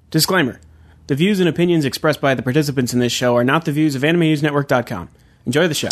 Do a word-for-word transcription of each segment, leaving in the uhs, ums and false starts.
Disclaimer. The views and opinions expressed by the participants in this show are not the views of Anime News Network dot com. Enjoy the show.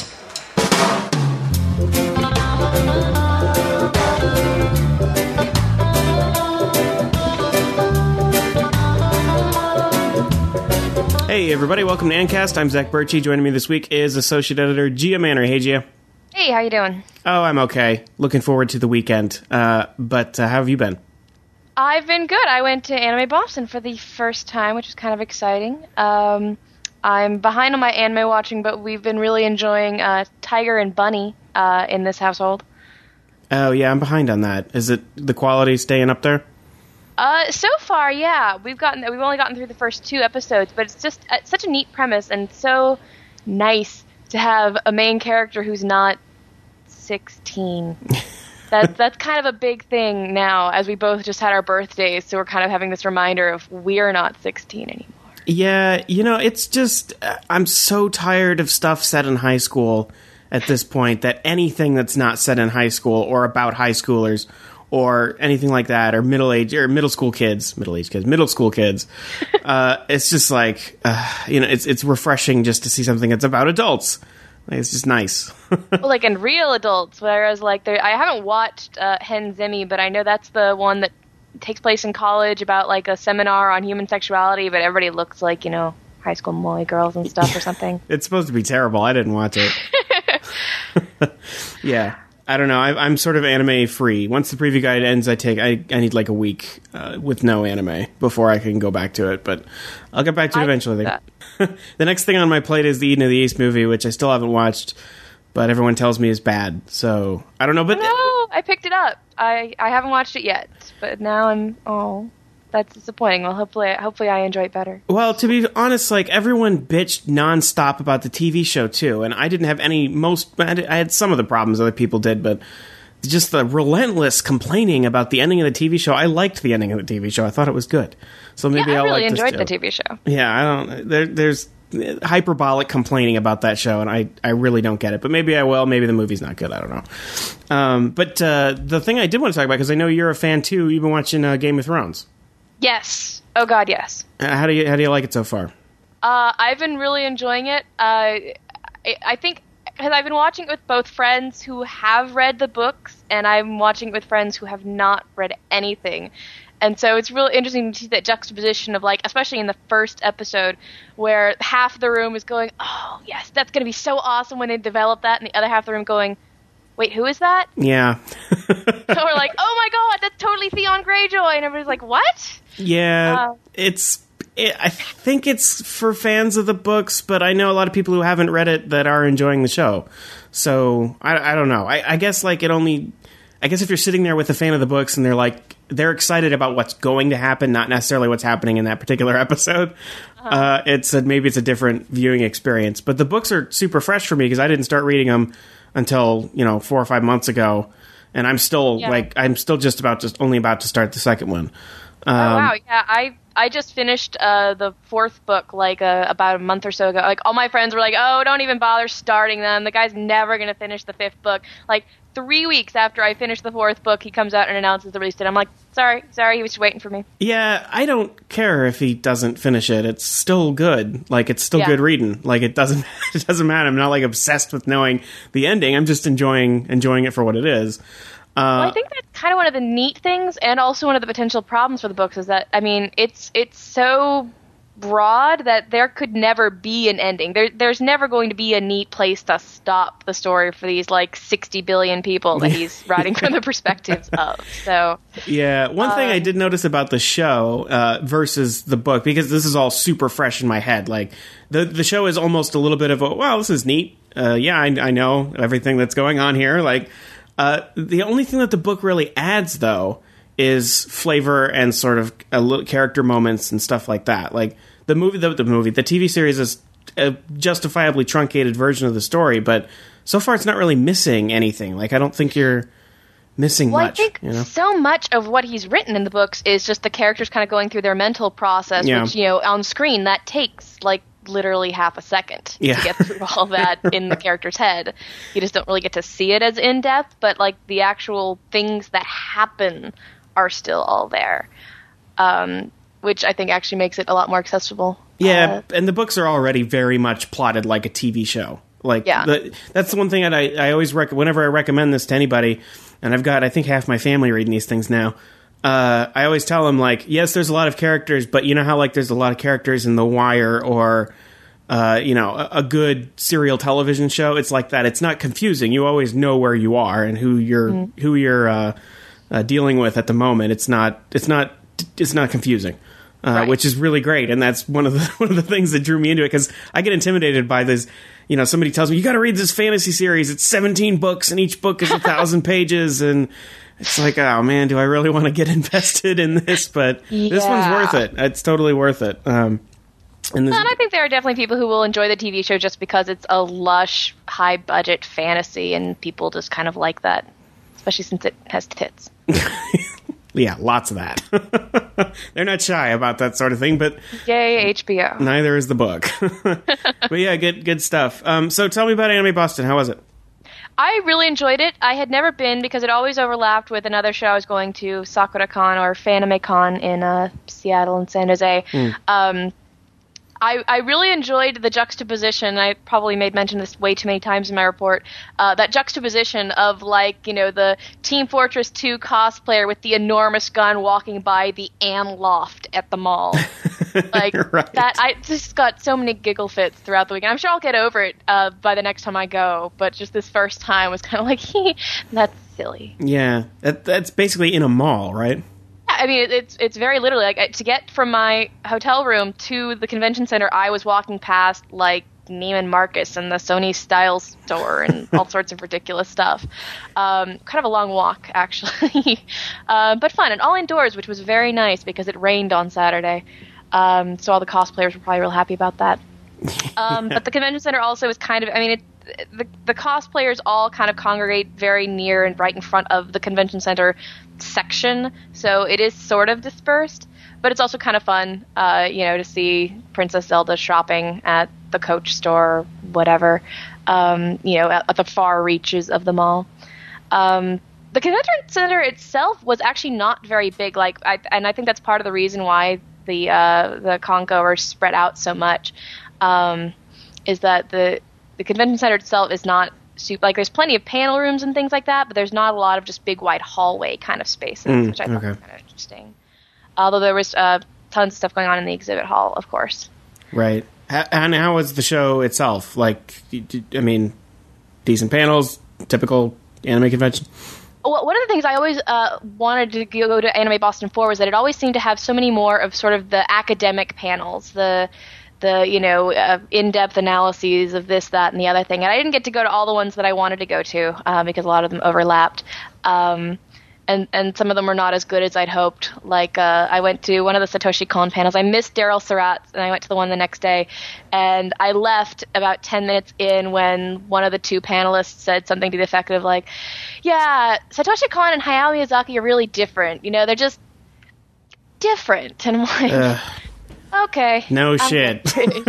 Hey everybody, welcome to Ancast. I'm Zach Birchie. Joining me this week is Associate Editor Gia Manor. Hey Gia. Hey, how you doing? Oh, I'm okay. Looking forward to the weekend. Uh, but uh, how have you been? I've been good. I went to Anime Boston for the first time, which was kind of exciting. Um, I'm behind on my anime watching, but we've been really enjoying uh, Tiger and Bunny uh, in this household. Oh yeah, I'm behind on that. Is it the quality staying up there? Uh, so far, yeah. We've gotten we've only gotten through the first two episodes, but it's just uh, such a neat premise and so nice to have a main character who's not sixteen. That's that's kind of a big thing now, as we both just had our birthdays, so we're kind of having this reminder of we're not sixteen anymore. Yeah, you know, it's just, uh, I'm so tired of stuff set in high school at this point, that anything that's not set in high school or about high schoolers or anything like that, or middle age or middle school kids, middle age kids, middle school kids, uh, it's just like, uh, you know, it's it's refreshing just to see something that's about adults. Like, it's just nice. Well, like in real adults, whereas like there, I haven't watched uh, Hen Zemi, but I know that's the one that takes place in college about like a seminar on human sexuality, but everybody looks like, you know, high school moly girls and stuff or something. It's supposed to be terrible. I didn't watch it. Yeah. I don't know. I, I'm sort of anime free. Once the preview guide ends, I take I, I need like a week uh, with no anime before I can go back to it. But I'll get back to it I eventually. The next thing on my plate is the Eden of the East movie, which I still haven't watched, but everyone tells me is bad. So I don't know. But no, I picked it up. I, I haven't watched it yet, but now I'm oh. That's disappointing. Well, hopefully, hopefully I enjoy it better. Well, to be honest, like, everyone bitched nonstop about the T V show, too, and I didn't have any, most, I had some of the problems other people did, but just the relentless complaining about the ending of the T V show. I liked the ending of the T V show. I thought it was good. So maybe yeah, I I'll really like enjoyed this the T V show. Yeah, I don't, there, there's hyperbolic complaining about that show, and I, I really don't get it, but maybe I will. Maybe the movie's not good. I don't know. Um, but uh, the thing I did want to talk about, because I know you're a fan, too, you've been watching uh, Game of Thrones. Yes. Oh God, yes. Uh, how do you how do you like it so far? Uh, I've been really enjoying it. Uh, I, I think because I've been watching it with both friends who have read the books, and I'm watching it with friends who have not read anything. And so it's really interesting to see that juxtaposition of, like, especially in the first episode, where half the room is going, "Oh yes, that's going to be so awesome when they develop that," and the other half of the room going, "Wait, who is that?" Yeah. So we're like, "Oh my God, that's totally Theon Greyjoy," and everybody's like, "What?" Yeah, uh, it's. It, I think it's for fans of the books, but I know a lot of people who haven't read it that are enjoying the show. So I, I don't know. I, I guess like it only. I guess if you're sitting there with a fan of the books and they're like they're excited about what's going to happen, not necessarily what's happening in that particular episode, uh-huh. uh, it's a, maybe it's a different viewing experience. But the books are super fresh for me because I didn't start reading them until you know four or five months ago, and I'm still yeah. like I'm still just about just only about to start the second one. Um, oh wow! Yeah, I I just finished uh, the fourth book like uh, about a month or so ago. Like all my friends were like, "Oh, don't even bother starting them. The guy's never gonna finish the fifth book." Like three weeks after I finished the fourth book, he comes out and announces the release date. I'm like, "Sorry, sorry, he was just waiting for me." Yeah, I don't care if he doesn't finish it. It's still good. Like it's still yeah. good reading. Like it doesn't it doesn't matter. I'm not like obsessed with knowing the ending. I'm just enjoying enjoying it for what it is. Uh, well, I think that's kind of one of the neat things, and also one of the potential problems for the books is that, I mean, it's it's so broad that there could never be an ending. There, there's never going to be a neat place to stop the story for these, like, sixty billion people that he's writing from the perspectives of. So yeah, one um, thing I did notice about the show uh, versus the book, because this is all super fresh in my head, like, the, the show is almost a little bit of a, wow, this is neat. Uh, yeah, I, I know everything that's going on here, like... Uh, the only thing that the book really adds, though, is flavor and sort of a little character moments and stuff like that. Like the movie, the, the movie, the T V series is a justifiably truncated version of the story, but so far it's not really missing anything. Like I don't think you're missing well, much. I think you know? so much of what he's written in the books is just the characters kind of going through their mental process, yeah. which you know on screen that takes like. literally half a second yeah. to get through all that in the character's head. You just don't really get to see it as in-depth, but like the actual things that happen are still all there. Um, which I think actually makes it a lot more accessible. Yeah, uh, and the books are already very much plotted like a T V show. Like, yeah. the, that's the one thing that I, I always rec- whenever I recommend this to anybody, and I've got, I think, half my family reading these things now, uh, I always tell them, like, yes, there's a lot of characters, but you know how, like, there's a lot of characters in The Wire or, uh, you know, a, a good serial television show? It's like that. It's not confusing. You always know where you are and who you're, mm. who you're uh, uh, dealing with at the moment. It's not, it's not, it's not confusing. Uh, right. Which is really great, and that's one of the one of the things that drew me into it, because I get intimidated by this. You know, somebody tells me, you got to read this fantasy series. It's seventeen books, and each book is a thousand pages, and it's like, oh man, do I really want to get invested in this? But yeah. This one's worth it. It's totally worth it. Um, and, well, and I think there are definitely people who will enjoy the T V show just because it's a lush, high budget fantasy, and people just kind of like that, especially since it has tits. Yeah, lots of that. They're not shy about that sort of thing, but yay, H B O. Neither is the book. But yeah, good good stuff. Um, so tell me about Anime Boston. How was it? I really enjoyed it. I had never been because it always overlapped with another show I was going to, SakuraCon or FanimeCon in uh, Seattle and San Jose. Mm. Um, I, I really enjoyed the juxtaposition. I probably made mention of this way too many times in my report. Uh, that juxtaposition of, like, you know, the Team Fortress two cosplayer with the enormous gun walking by the Ann Loft at the mall. Like, right. That, I just got so many giggle fits throughout the weekend. I'm sure I'll get over it uh, by the next time I go, but just this first time was kind of like, that's silly. Yeah, that, that's basically in a mall, right? I mean, it's it's very literally, like, to get from my hotel room to the convention center, I was walking past, like, Neiman Marcus and the Sony Style store and all sorts of ridiculous stuff. Um, kind of a long walk, actually. uh, but fun, and all indoors, which was very nice because it rained on Saturday. Um, so all the cosplayers were probably real happy about that. Um, yeah. But the convention center also is kind of, I mean, it, the the cosplayers all kind of congregate very near and right in front of the convention center section, so it is sort of dispersed, but it's also kind of fun, uh, you know, to see Princess Zelda shopping at the Coach store, or whatever, um, you know, at, at the far reaches of the mall. Um, the convention center itself was actually not very big, like, I, and I think that's part of the reason why the uh, the congoers spread out so much, um, is that the the convention center itself is not super, like, there's plenty of panel rooms and things like that, but there's not a lot of just big wide hallway kind of spaces, mm, which I thought okay. was kind of interesting. Although there was uh, tons of stuff going on in the exhibit hall, of course. Right. And how was the show itself? Like, I mean, decent panels, typical anime convention? Well, one of the things I always uh, wanted to go to Anime Boston for was that it always seemed to have so many more of sort of the academic panels, the the, you know, uh, in-depth analyses of this, that, and the other thing. And I didn't get to go to all the ones that I wanted to go to uh, because a lot of them overlapped. Um, and, and some of them were not as good as I'd hoped. Like, uh, I went to one of the Satoshi Kon panels. I missed Daryl Surratt, and I went to the one the next day. And I left about ten minutes in when one of the two panelists said something to the effect of, like, yeah, Satoshi Kon and Hayao Miyazaki are really different. You know, they're just different. And I'm like... Uh. Okay. No I'm shit.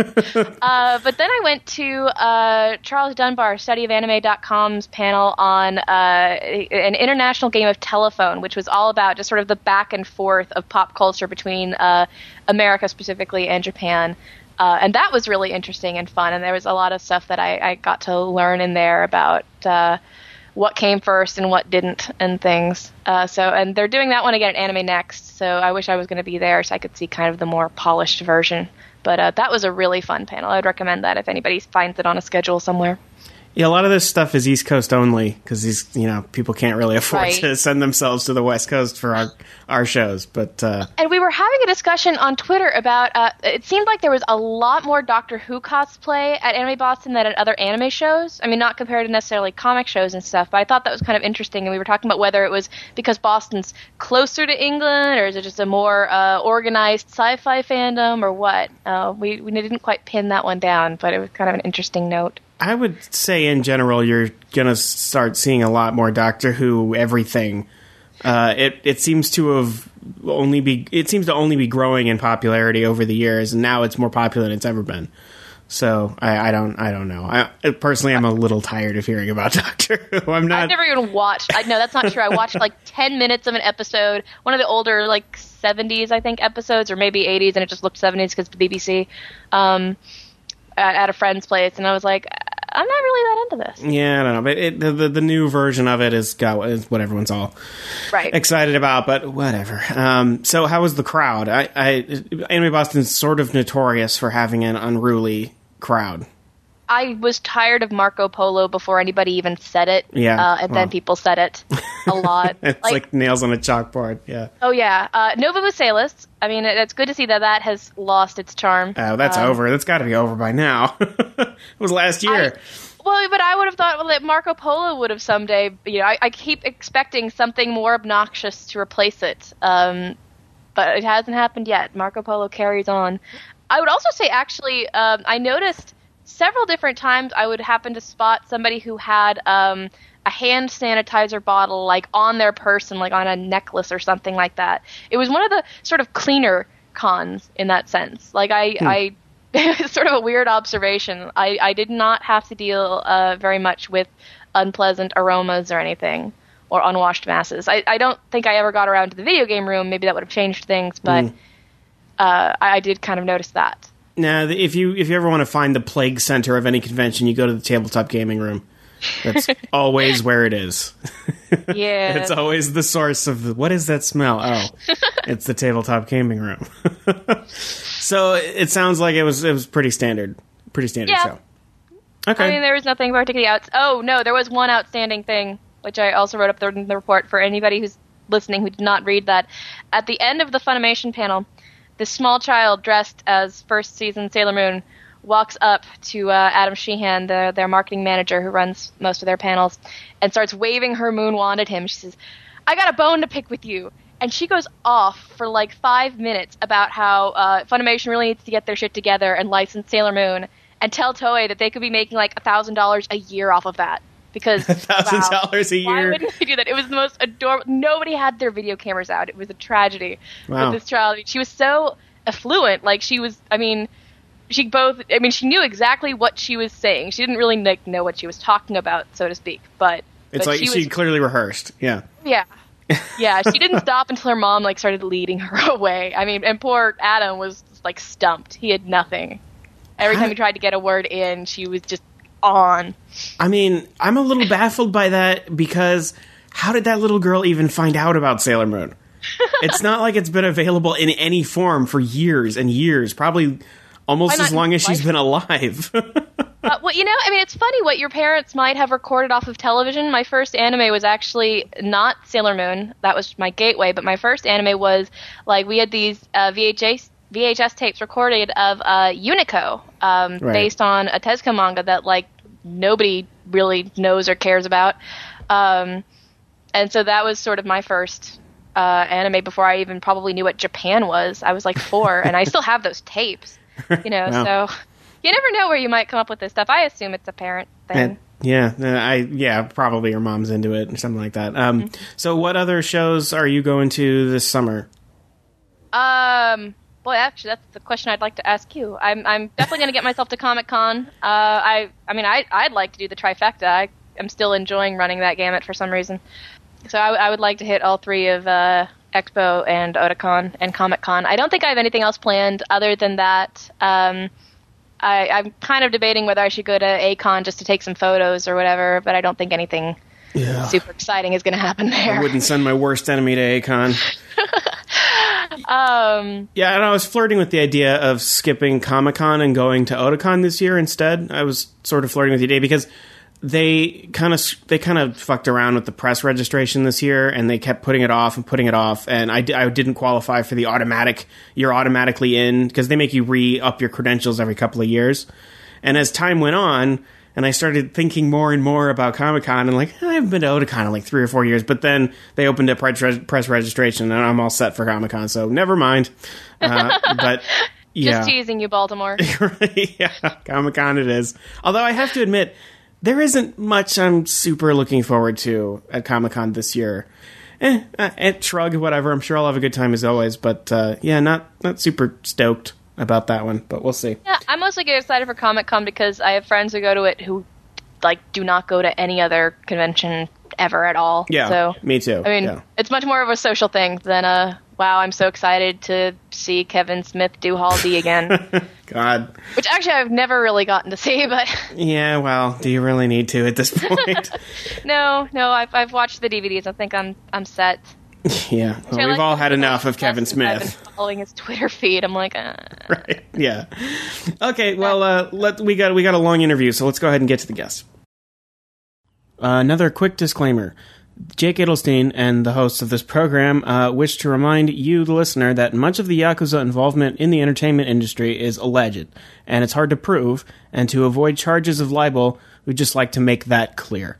uh, but then I went to uh, Charles Dunbar, study of anime dot com's panel on uh, an international game of telephone, which was all about just sort of the back and forth of pop culture between uh, America specifically and Japan. Uh, and that was really interesting and fun. And there was a lot of stuff that I, I got to learn in there about uh, what came first and what didn't and things. Uh, so, and they're doing that one again at Anime Next, so I wish I was going to be there so I could see kind of the more polished version. But uh, that was a really fun panel. I would recommend that if anybody finds it on a schedule somewhere. Yeah, a lot of this stuff is East Coast only because these, you know, people can't really afford right. to send themselves to the West Coast for our our shows. But uh, and we were having a discussion on Twitter about. Uh, it seemed like there was a lot more Doctor Who cosplay at Anime Boston than at other anime shows. I mean, not compared to necessarily comic shows and stuff, but I thought that was kind of interesting. And we were talking about whether it was because Boston's closer to England, or is it just a more uh, organized sci-fi fandom, or what? Uh, we we didn't quite pin that one down, but it was kind of an interesting note. I would say in general you're going to start seeing a lot more Doctor Who everything. Uh, it it seems to have only be it seems to only be growing in popularity over the years, and now it's more popular than it's ever been. So I, I don't I don't know. I personally I'm a little tired of hearing about Doctor Who. I'm not. I've never even watched. I, no, that's not true. I watched like ten minutes of an episode, one of the older like seventies I think episodes, or maybe eighties, and it just looked seventies because the B B C, um, at, at a friend's place, and I was like, I'm not really that into this. Yeah, I don't know, but it, the, the the new version of it is got is what everyone's all right excited about. But whatever. Um, so how was the crowd? I, I Anime Boston's sort of notorious for having an unruly crowd. I was tired of Marco Polo before anybody even said it. Yeah, uh, and well. then people said it a lot. It's like, like nails on a chalkboard. Yeah. Oh yeah, uh, Nova Busalis. I mean, it, it's good to see that that has lost its charm. Oh, that's um, over. That's got to be over by now. It was last year. I, well, but I would have thought well, that Marco Polo would have someday. You know, I, I keep expecting something more obnoxious to replace it, um, but it hasn't happened yet. Marco Polo carries on. I would also say, actually, um, I noticed several different times I would happen to spot somebody who had um, a hand sanitizer bottle, like, on their person, like on a necklace or something like that. It was one of the sort of cleaner cons in that sense. Like, I, hmm. I it's sort of a weird observation. I, I did not have to deal uh, very much with unpleasant aromas or anything, or unwashed masses. I, I don't think I ever got around to the video game room. Maybe that would have changed things, but... Hmm. Uh, I did kind of notice that. Now, if you if you ever want to find the plague center of any convention, you go to the tabletop gaming room. That's always where it is. Yeah. It's always the source of the, what is that smell? Oh, it's the tabletop gaming room. So it sounds like it was it was pretty standard, pretty standard yeah. show. Okay. I mean, there was nothing particularly out. Oh no, there was one outstanding thing, which I also wrote up there in the report for anybody who's listening who did not read that. At the end of the Funimation panel, this small child dressed as first season Sailor Moon walks up to uh, Adam Sheehan, the, their marketing manager who runs most of their panels, and starts waving her moon wand at him. She says, "I got a bone to pick with you." And she goes off for like five minutes about how uh, Funimation really needs to get their shit together and license Sailor Moon and tell Toei that they could be making like a thousand dollars a year off of that. Because a thousand dollars a year. Why wouldn't they do that? It was the most adorable. Nobody had their video cameras out. It was a tragedy wow. with this child. I mean, she was so affluent. Like she was. I mean, she both. I mean, she knew exactly what she was saying. She didn't really like, know what she was talking about, so to speak. But it's but like she, she was, clearly rehearsed. Yeah. Yeah. Yeah. She didn't stop until her mom like started leading her away. I mean, and poor Adam was like stumped. He had nothing. Every time he tried to get a word in, she was just on. I mean, I'm a little baffled by that because how did that little girl even find out about Sailor Moon? It's not like it's been available in any form for years and years, probably almost as long as she's been alive. uh, well, you know, I mean, it's funny what your parents might have recorded off of television. My first anime was actually not Sailor Moon. That was my gateway, but my first anime was, like, we had these uh, V H S V H S tapes recorded of uh, Unico, um, right. based on a Tezuka manga that, like, nobody really knows or cares about. Um, and so that was sort of my first uh, anime before I even probably knew what Japan was. I was, like, four, and I still have those tapes, you know, wow. so you never know where you might come up with this stuff. I assume it's a parent thing. And, yeah, I yeah, probably your mom's into it or something like that. Um, mm-hmm. So what other shows are you going to this summer? Um... Boy, actually, that's the question I'd like to ask you. I'm I'm definitely going to get myself to Comic-Con. Uh, I I mean, I, I'd like to do the trifecta. I am still enjoying running that gamut for some reason. So I, I would like to hit all three of uh, Expo and Otakon and Comic-Con. I don't think I have anything else planned other than that. Um, I, I'm kind of debating whether I should go to A-Con just to take some photos or whatever, but I don't think anything yeah. super exciting is going to happen there. I wouldn't send my worst enemy to A-Con. Um, yeah, and I was flirting with the idea of skipping Comic-Con and going to Otakon this year instead. I was sort of flirting with the idea because they kind of they kind of fucked around with the press registration this year, and they kept putting it off and putting it off, and I, I didn't qualify for the automatic, you're automatically in, because they make you re-up your credentials every couple of years. And as time went on, and I started thinking more and more about Comic-Con, and like, I haven't been to Otakon in like three or four years, but then they opened a press, press registration, and I'm all set for Comic-Con, so never mind. Uh, but yeah. Just teasing you, Baltimore. Yeah, Comic-Con it is. Although I have to admit, there isn't much I'm super looking forward to at Comic-Con this year. Eh, eh, shrug, whatever. I'm sure I'll have a good time as always, but uh, yeah, not not super stoked. about that one, but we'll see. Yeah, I mostly get excited for Comic-Con because I have friends who go to it who, like, do not go to any other convention ever at all. Yeah, so, me too. I mean, yeah. It's much more of a social thing than a, wow, I'm so excited to see Kevin Smith do Hall D again. God. Which actually I've never really gotten to see, but... Yeah, well, do you really need to at this point? no, no, I've, I've watched the D V Ds. I think I'm I'm set. Yeah, well, we've like all had enough of Kevin Smith. I've been following his Twitter feed. I'm like, uh. Right? Yeah. Okay. Well, uh, let we got we got a long interview, so let's go ahead and get to the guests. Uh, another quick disclaimer: Jake Edelstein and the hosts of this program uh, wish to remind you, the listener, that much of the Yakuza involvement in the entertainment industry is alleged, and it's hard to prove. And to avoid charges of libel, we'd just like to make that clear.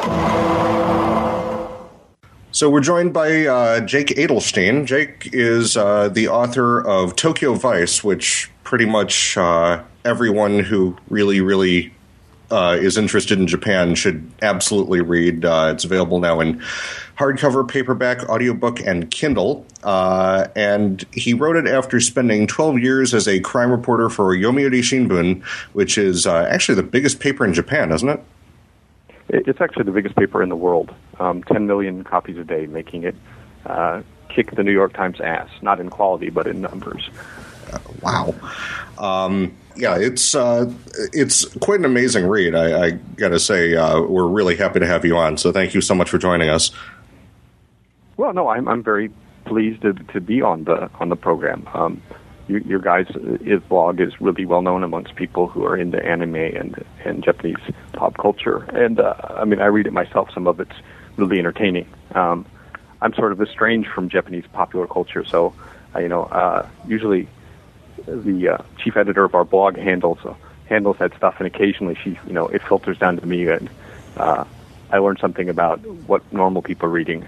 So we're joined by uh, Jake Edelstein. Jake is uh, the author of Tokyo Vice, which pretty much uh, everyone who really, really uh, is interested in Japan should absolutely read. Uh, it's available now in hardcover, paperback, audiobook, and Kindle. Uh, and he wrote it after spending twelve years as a crime reporter for Yomiuri Shimbun, which is uh, actually the biggest paper in Japan, isn't it? It's actually the biggest paper in the world, um, ten million copies a day, making it uh, kick the New York Times' ass, not in quality, but in numbers. Uh, wow. Um, yeah, it's uh, it's quite an amazing read, I, I got to say. Uh, we're really happy to have you on, so thank you so much for joining us. Well, no, I'm I'm very pleased to, to be on the on the program. Um, you, your guys' his blog is really well known amongst people who are into anime and, and Japanese pop culture. And, uh, I mean, I read it myself. Some of it's really entertaining. Um, I'm sort of estranged from Japanese popular culture, so, uh, you know, uh, usually the uh, chief editor of our blog handles uh, handles that stuff, and occasionally she, you know, it filters down to me, and uh, I learn something about what normal people are reading.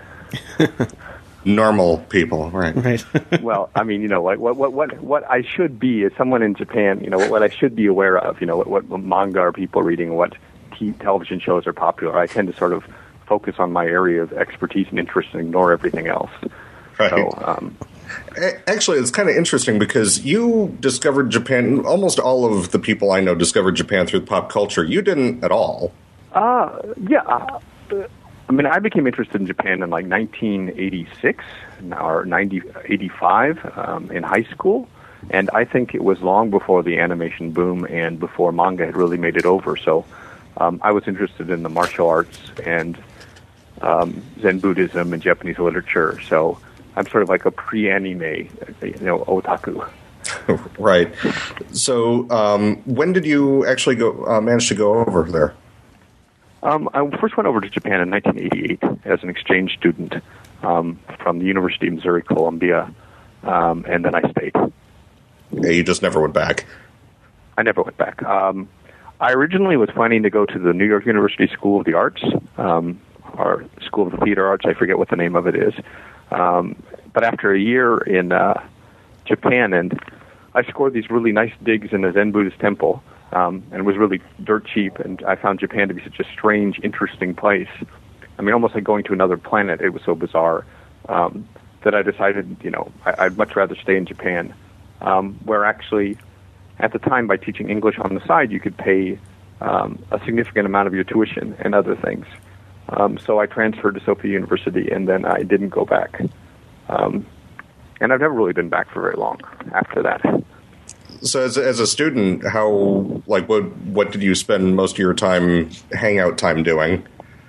Normal people, right? Right. Well, I mean, you know, like what what what what I should be as someone in Japan, you know, what, what I should be aware of, you know, what, what manga are people reading, what t- television shows are popular. I tend to sort of focus on my area of expertise and interest and ignore everything else. Right. So, um, Actually, it's kind of interesting because you discovered Japan. Almost all of the people I know discovered Japan through pop culture. You didn't at all. Uh, yeah. Uh, I mean, I became interested in Japan in like nineteen eighty-six or nineteen eighty-five um, in high school, and I think it was long before the animation boom and before manga had really made it over. So um, I was interested in the martial arts and um, Zen Buddhism and Japanese literature. So I'm sort of like a pre-anime, you know, otaku. Right. So um, when did you actually go uh, manage to go over there? Um, I first went over to Japan in nineteen eighty-eight as an exchange student um, from the University of Missouri, Columbia, um, and then I stayed. Yeah, you just never went back. I never went back. Um, I originally was planning to go to the New York University School of the Arts, um, or School of the Theater Arts. I forget what the name of it is. Um, but after a year in uh, Japan, and I scored these really nice digs in a Zen Buddhist temple. Um, and it was really dirt cheap, and I found Japan to be such a strange, interesting place. I mean, almost like going to another planet. It was so bizarre um, that I decided, you know, I, I'd much rather stay in Japan, um, where actually, at the time, by teaching English on the side, you could pay um, a significant amount of your tuition and other things. Um, so I transferred to Sophia University, and then I didn't go back. Um, and I've never really been back for very long after that. So as as a student, how like what what did you spend most of your time hangout time doing?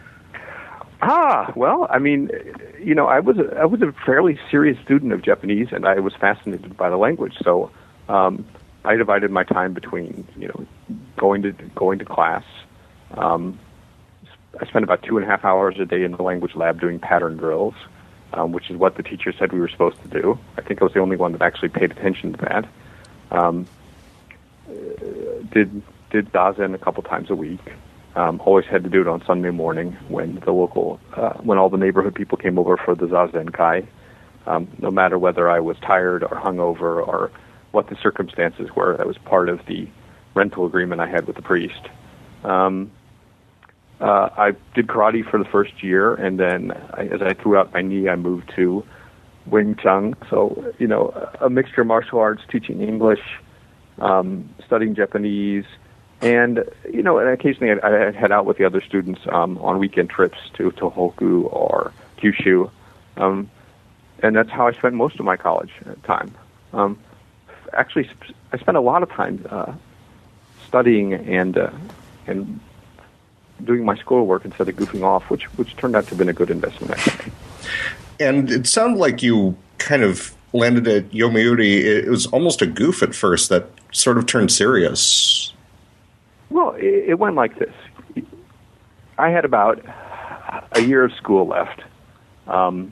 Ah, well, I mean, you know, I was a, I was a fairly serious student of Japanese, and I was fascinated by the language. So um, I divided my time between, you know, going to going to class. Um, I spent about two and a half hours a day in the language lab doing pattern drills, um, which is what the teacher said we were supposed to do. I think I was the only one that actually paid attention to that. Um, did did Zazen a couple times a week. Um, always had to do it on Sunday morning when the local, uh, when all the neighborhood people came over for the Zazen Kai. Um, no matter whether I was tired or hungover or what the circumstances were, that was part of the rental agreement I had with the priest. Um, uh, I did karate for the first year, and then I, as I threw out my knee, I moved to Wing Chun. So, you know, a mixture of martial arts, teaching English, um, studying Japanese, and you know, and occasionally I'd, I'd head out with the other students um, on weekend trips to Tohoku or Kyushu, um, and that's how I spent most of my college time. Um, actually, I spent a lot of time uh, studying and uh, and doing my schoolwork instead of goofing off, which which turned out to have been a good investment, actually. And it sounded like you kind of landed at Yomiuri. It was almost a goof at first that sort of turned serious. Well, it, it went like this. I had about a year of school left. Um,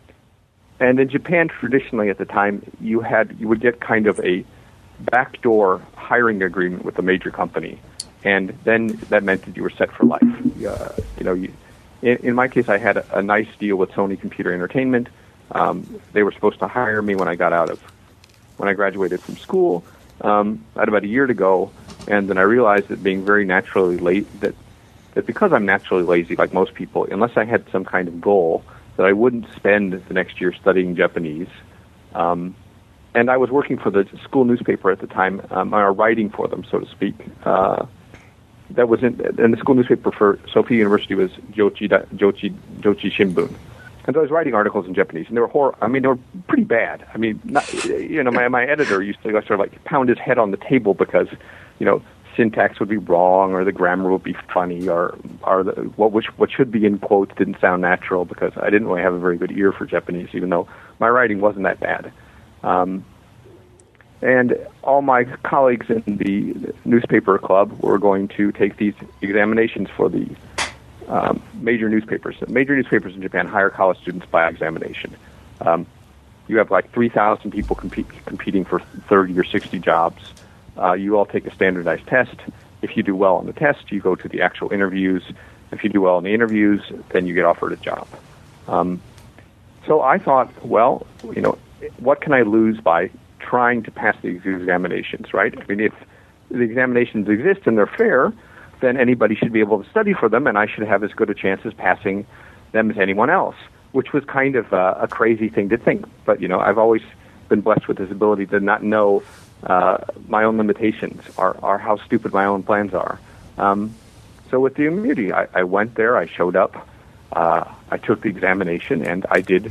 and in Japan, traditionally at the time, you had you would get kind of a backdoor hiring agreement with a major company. And then that meant that you were set for life. Uh, you know, you, in, in my case, I had a, a nice deal with Sony Computer Entertainment. Um, they were supposed to hire me when I got out of, when I graduated from school. Um, I had about a year to go, and then I realized that being very naturally late, that that because I'm naturally lazy, like most people, unless I had some kind of goal, that I wouldn't spend the next year studying Japanese. Um, and I was working for the school newspaper at the time, um, or writing for them, so to speak. Uh, That was in, and the school newspaper for Sophia University was Jochi Jochi Jochi Shimbun, and so I was writing articles in Japanese, and they were hor- I mean, they were pretty bad. I mean, not, you know, my my editor used to sort of like pound his head on the table because, you know, syntax would be wrong, or the grammar would be funny, or or the, what which what should be in quotes didn't sound natural, because I didn't really have a very good ear for Japanese, even though my writing wasn't that bad. Um, And all my colleagues in the newspaper club were going to take these examinations for the um, major newspapers. Major newspapers in Japan hire college students by examination. Um, you have like three thousand people compete, competing for thirty or sixty jobs. Uh, you all take a standardized test. If you do well on the test, you go to the actual interviews. If you do well in the interviews, then you get offered a job. Um, so I thought, well, you know, what can I lose by trying to pass these examinations, right? I mean, if the examinations exist and they're fair, then anybody should be able to study for them, and I should have as good a chance as passing them as anyone else, which was kind of uh, a crazy thing to think. But, you know, I've always been blessed with this ability to not know uh, my own limitations or, or how stupid my own plans are. Um, so with the Yomiuri, I, I went there, I showed up, uh, I took the examination, and I did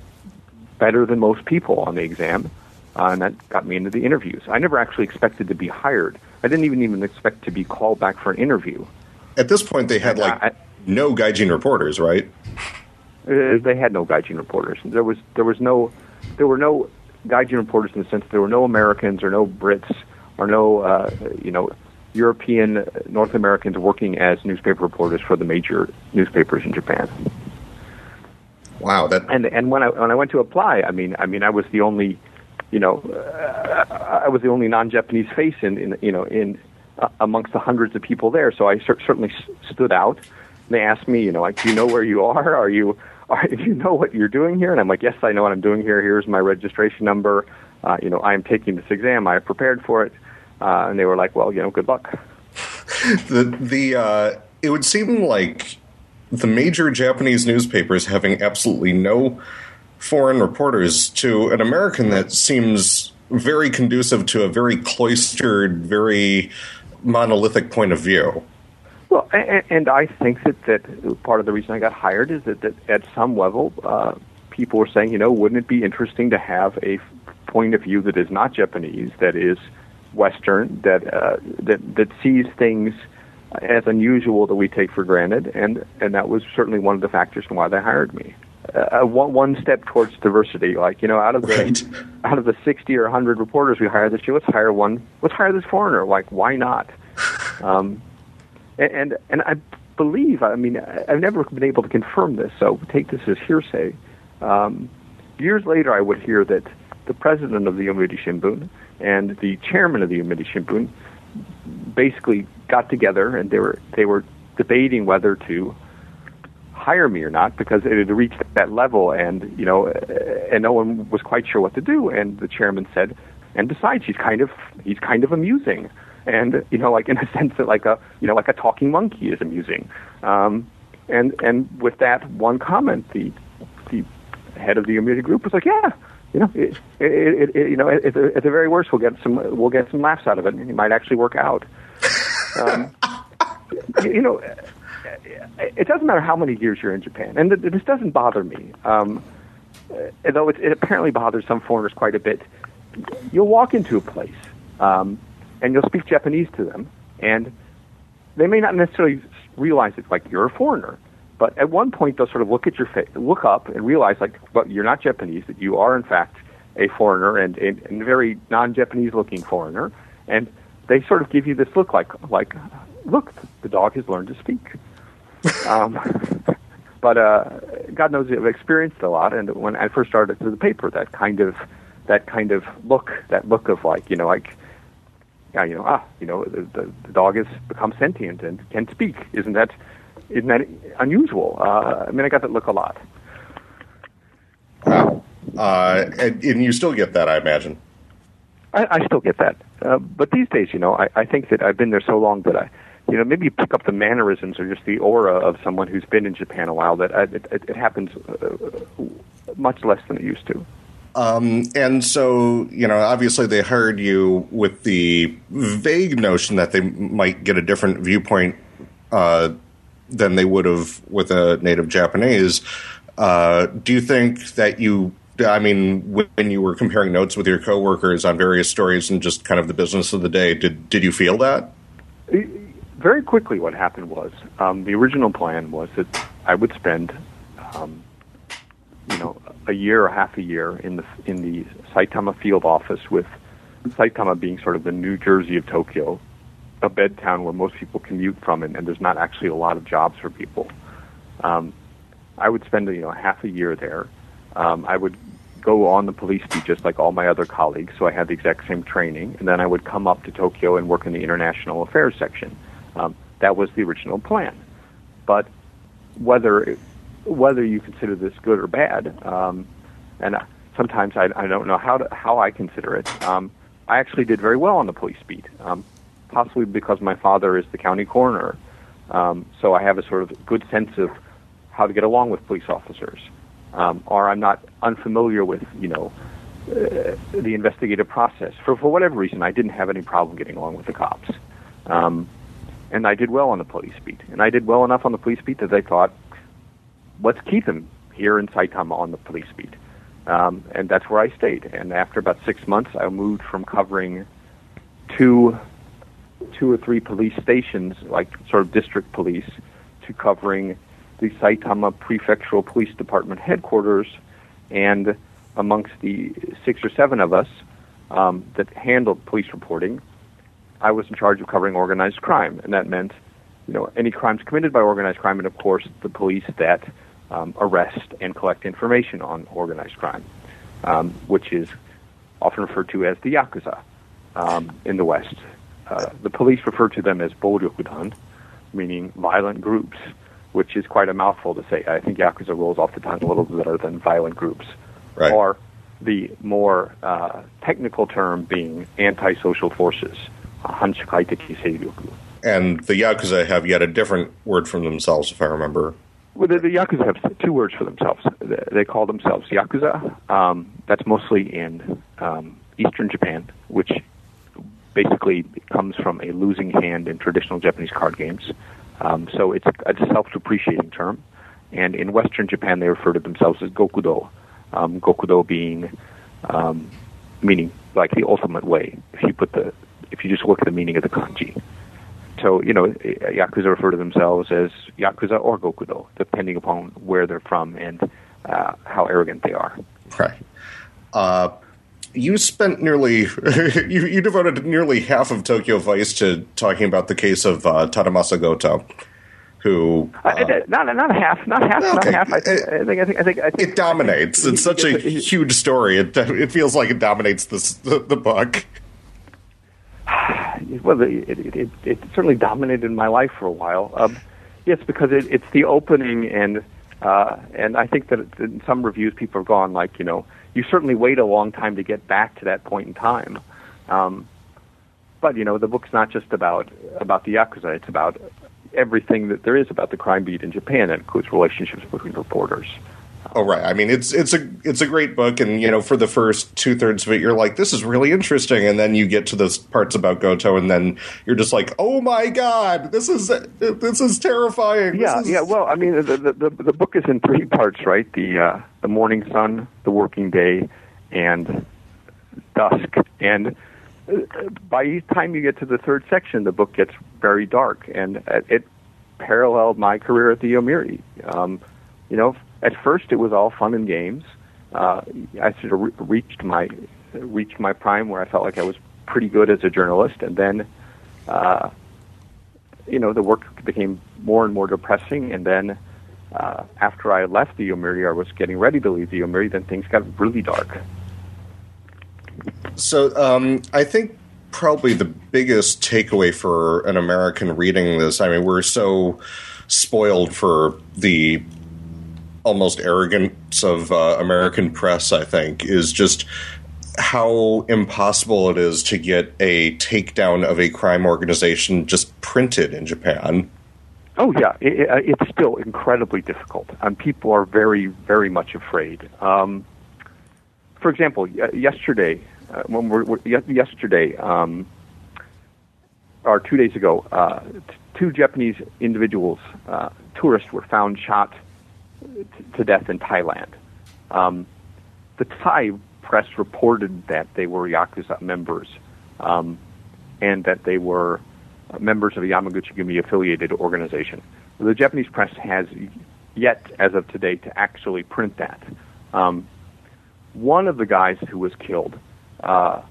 better than most people on the exam. Uh, and that got me into the interviews. I never actually expected to be hired. I didn't even even expect to be called back for an interview. At this point, they had like I, no Gaijin reporters, right? Uh, they had no Gaijin reporters. There was there was no there were no Gaijin reporters in the sense there were no Americans or no Brits or no uh, you know European North Americans working as newspaper reporters for the major newspapers in Japan. Wow, that and and when I when I went to apply, I mean I mean I was the only. You know, uh, I was the only non-Japanese face in, in you know, in uh, amongst the hundreds of people there. So I cer- certainly s- stood out. And they asked me, you know, like, do you know where you are? Are you, are, do you know what you're doing here? And I'm like, yes, I know what I'm doing here. Here's my registration number. Uh, you know, I'm taking this exam. I prepared for it. Uh, and they were like, well, you know, good luck. the the uh, it would seem like the major Japanese newspapers having absolutely no foreign reporters to an American that seems very conducive to a very cloistered, very monolithic point of view. Well, and, and I think that, that part of the reason I got hired is that, that at some level, uh, people were saying, you know, wouldn't it be interesting to have a point of view that is not Japanese, that is Western, that uh, that that sees things as unusual that we take for granted, and, and that was certainly one of the factors in why they hired me. Uh, one, one step towards diversity, like, you know, out of the right. out of the sixty or one hundred reporters we hired this year, let's hire one, let's hire this foreigner. Like, why not? Um, and, and and I believe, I mean, I've never been able to confirm this, so take this as hearsay. Um, years later, I would hear that the president of the Yomiuri Shimbun and the chairman of the Yomiuri Shimbun basically got together, and they were they were debating whether to hire me or not, because it had reached that level, and you know, and no one was quite sure what to do. And the chairman said, "And besides, he's kind of he's kind of amusing, and you know, like in a sense that like a you know like a talking monkey is amusing." Um, and and with that one comment, the the head of the Yomiuri group was like, "Yeah, you know, it, it, it, you know, at the, at the very worst, we'll get some we'll get some laughs out of it, and it might actually work out. Um, you know, it doesn't matter how many years you're in Japan, and this doesn't bother me. Um, though it, it apparently bothers some foreigners quite a bit. You'll walk into a place, um, and you'll speak Japanese to them, and they may not necessarily realize it's like you're a foreigner. But at one point, they'll sort of look at your face, look up, and realize, like, well, you're not Japanese; that you are, in fact, a foreigner and, and, and a very non-Japanese-looking foreigner. And they sort of give you this look, like, like, look, the dog has learned to speak. um, but uh, God knows I've experienced a lot. And when I first started through the paper, that kind of, that kind of look, that look of like, you know, like, yeah, you know, ah, you know, the, the, the dog has become sentient and can speak. Isn't that? Isn't that unusual? Uh, I mean, I got that look a lot. Wow. Uh, and, and you still get that, I imagine. I, I still get that. Uh, but these days, you know, I, I think that I've been there so long that I, you know, maybe you pick up the mannerisms or just the aura of someone who's been in Japan a while, that I, it, it happens uh, much less than it used to. Um, and so, you know, obviously they hired you with the vague notion that they might get a different viewpoint uh than they would have with a native Japanese. Uh, do you think that you, I mean, when you were comparing notes with your coworkers on various stories and just kind of the business of the day, did did you feel that? Very quickly what happened was, um, the original plan was that I would spend, um, you know, a year or half a year in the in the Saitama field office, with Saitama being sort of the New Jersey of Tokyo, a bed town where most people commute from, and, and there's not actually a lot of jobs for people. Um, I would spend, you know, half a year there. Um, I would go on the police beat just like all my other colleagues, so I had the exact same training, and then I would come up to Tokyo and work in the international affairs section. Um, that was the original plan. But whether whether you consider this good or bad, um, and sometimes I, I don't know how to, how I consider it. Um, I actually did very well on the police beat. Um, possibly because my father is the county coroner. Um, so I have a sort of good sense of how to get along with police officers. Um, or I'm not unfamiliar with, you know, uh, the investigative process. For for whatever reason, I didn't have any problem getting along with the cops. Um, and I did well on the police beat. And I did well enough on the police beat that they thought, let's keep him here in Saitama on the police beat. Um, and that's where I stayed. And after about six months, I moved from covering two two or three police stations, like sort of district police, to covering the Saitama Prefectural Police Department headquarters. And amongst the six or seven of us um, that handled police reporting, I was in charge of covering organized crime. And that meant, you know, any crimes committed by organized crime, and of course the police that um, arrest and collect information on organized crime, um, which is often referred to as the Yakuza um, in the West. Uh, the police refer to them as Boryokudan, meaning violent groups, which is quite a mouthful to say. I think Yakuza rolls off the tongue a little better than violent groups. Right. Or the more uh, technical term being antisocial forces, Hanshikai-teki seiryoku. And the Yakuza have yet a different word from themselves, if I remember. Well, the, the Yakuza have two words for themselves. They, they call themselves Yakuza. Um, that's mostly in um, eastern Japan, which basically comes from a losing hand in traditional Japanese card games. Um, so it's, it's a self-depreciating term. And in western Japan, they refer to themselves as Gokudo. Um, Gokudo being um, meaning like the ultimate way. If you put the, if you just look at the meaning of the kanji. So, you know, Yakuza refer to themselves as Yakuza or Gokudo, depending upon where they're from and uh, how arrogant they are. Right. Uh, you spent nearly, you, you devoted nearly half of Tokyo Vice to talking about the case of uh, Tadamasa Goto, who... Uh, uh, not, not half, not half, okay. not half. I, think, I, think, I, think, I, think, I think... It dominates. It's such a huge story. It, it feels like it dominates this, the, the book. Well, it, it, it, it certainly dominated my life for a while. Um, yes, because it, it's the opening, and uh, and I think that in some reviews people have gone like, you know, you certainly wait a long time to get back to that point in time. Um, but, you know, the book's not just about, about the Yakuza. It's about everything that there is about the crime beat in Japan. It includes relationships between reporters. Oh, right. I mean, it's it's a it's a great book, and you know, for the first two thirds of it, you're like, this is really interesting, and then you get to those parts about Goto, and then you're just like, oh my god, this is this is terrifying. Yeah, this is... yeah. Well, I mean, the, the the the book is in three parts, right? The uh, the morning sun, the working day, and dusk. And by the time you get to the third section, the book gets very dark, and it paralleled my career at the Yomiuri. Um, you know. At first, it was all fun and games. Uh, I sort of re- reached my reached my prime where I felt like I was pretty good as a journalist, and then, uh, you know, the work became more and more depressing. And then, uh, after I left the Yomiuri, I was getting ready to leave the Yomiuri. Then things got really dark. So, um, I think probably the biggest takeaway for an American reading this, I mean, we're so spoiled for the almost arrogance of uh, American press, I think, is just how impossible it is to get a takedown of a crime organization just printed in Japan. Oh, yeah. It, it, it's still incredibly difficult, and people are very, very much afraid. Um, for example, yesterday, uh, when we're, we're yesterday, um, or two days ago, uh, t- two Japanese individuals, uh, tourists, were found shot to death in Thailand. Um, the Thai press reported that they were Yakuza members, um, and that they were members of a Yamaguchi-gumi-affiliated organization. The Japanese press has yet, as of today, to actually print that. Um, one of the guys who was killed uh,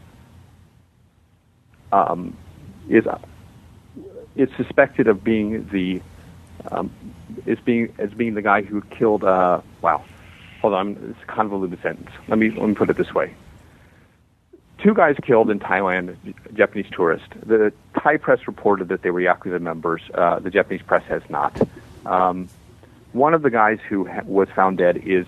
um, is is suspected of being the um, is being as being the guy who killed. Uh, wow, hold on, it's a convoluted sentence. Let me let me put it this way. Two guys killed in Thailand, Japanese tourists. The Thai press reported that they were Yakuza members. Uh, the Japanese press has not. Um, one of the guys who ha- was found dead is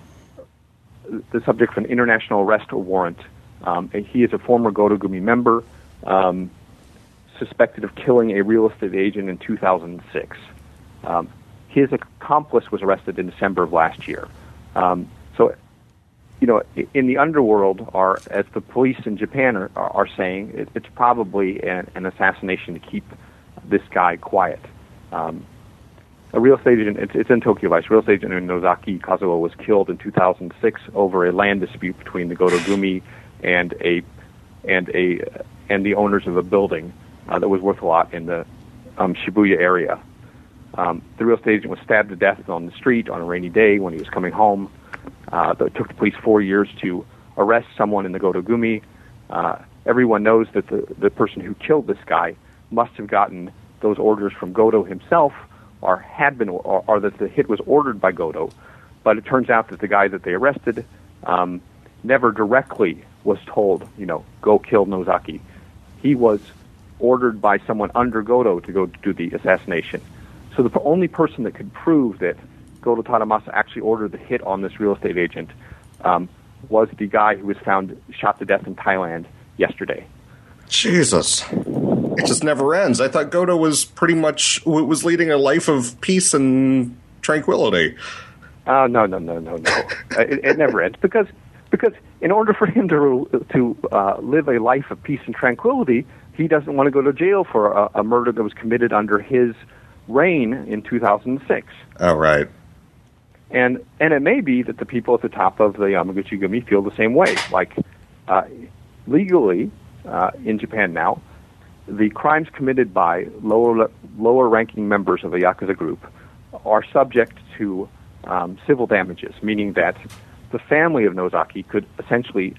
the subject of an international arrest warrant. Um, and he is a former Goto Gumi member, um, suspected of killing a real estate agent in two thousand six. Um, his accomplice was arrested in December of last year. Um, so, you know, in the underworld, are as the police in Japan are, are saying, it, it's probably an, an assassination to keep this guy quiet. Um, a real estate agent, it's, it's in Tokyo Vice, real estate agent in Nozaki Kazuo was killed in two thousand six over a land dispute between the Goto Gumi and a and a and the owners of a building uh, that was worth a lot in the um, Shibuya area. Um, the real estate agent was stabbed to death on the street on a rainy day when he was coming home. Uh, it took the police four years to arrest someone in the Goto Gumi. Uh, everyone knows that the, the person who killed this guy must have gotten those orders from Goto himself, or had been, or, or that the hit was ordered by Goto. But it turns out that the guy that they arrested um, never directly was told, you know, go kill Nozaki. He was ordered by someone under Goto to go do the assassination. So the only person that could prove that Goto Tadamasa actually ordered the hit on this real estate agent um, was the guy who was found shot to death in Thailand yesterday. Jesus. It just never ends. I thought Goto was pretty much was leading a life of peace and tranquility. Uh, no, no, no, no, no. it, it never ends because because in order for him to to uh, live a life of peace and tranquility, he doesn't want to go to jail for a, a murder that was committed under his reign in two thousand six. Oh, right. And and it may be that the people at the top of the Yamaguchi Gumi feel the same way. Like, uh, legally, uh, in Japan now, the crimes committed by lower lower ranking members of a Yakuza group are subject to um, civil damages, meaning that the family of Nozaki could essentially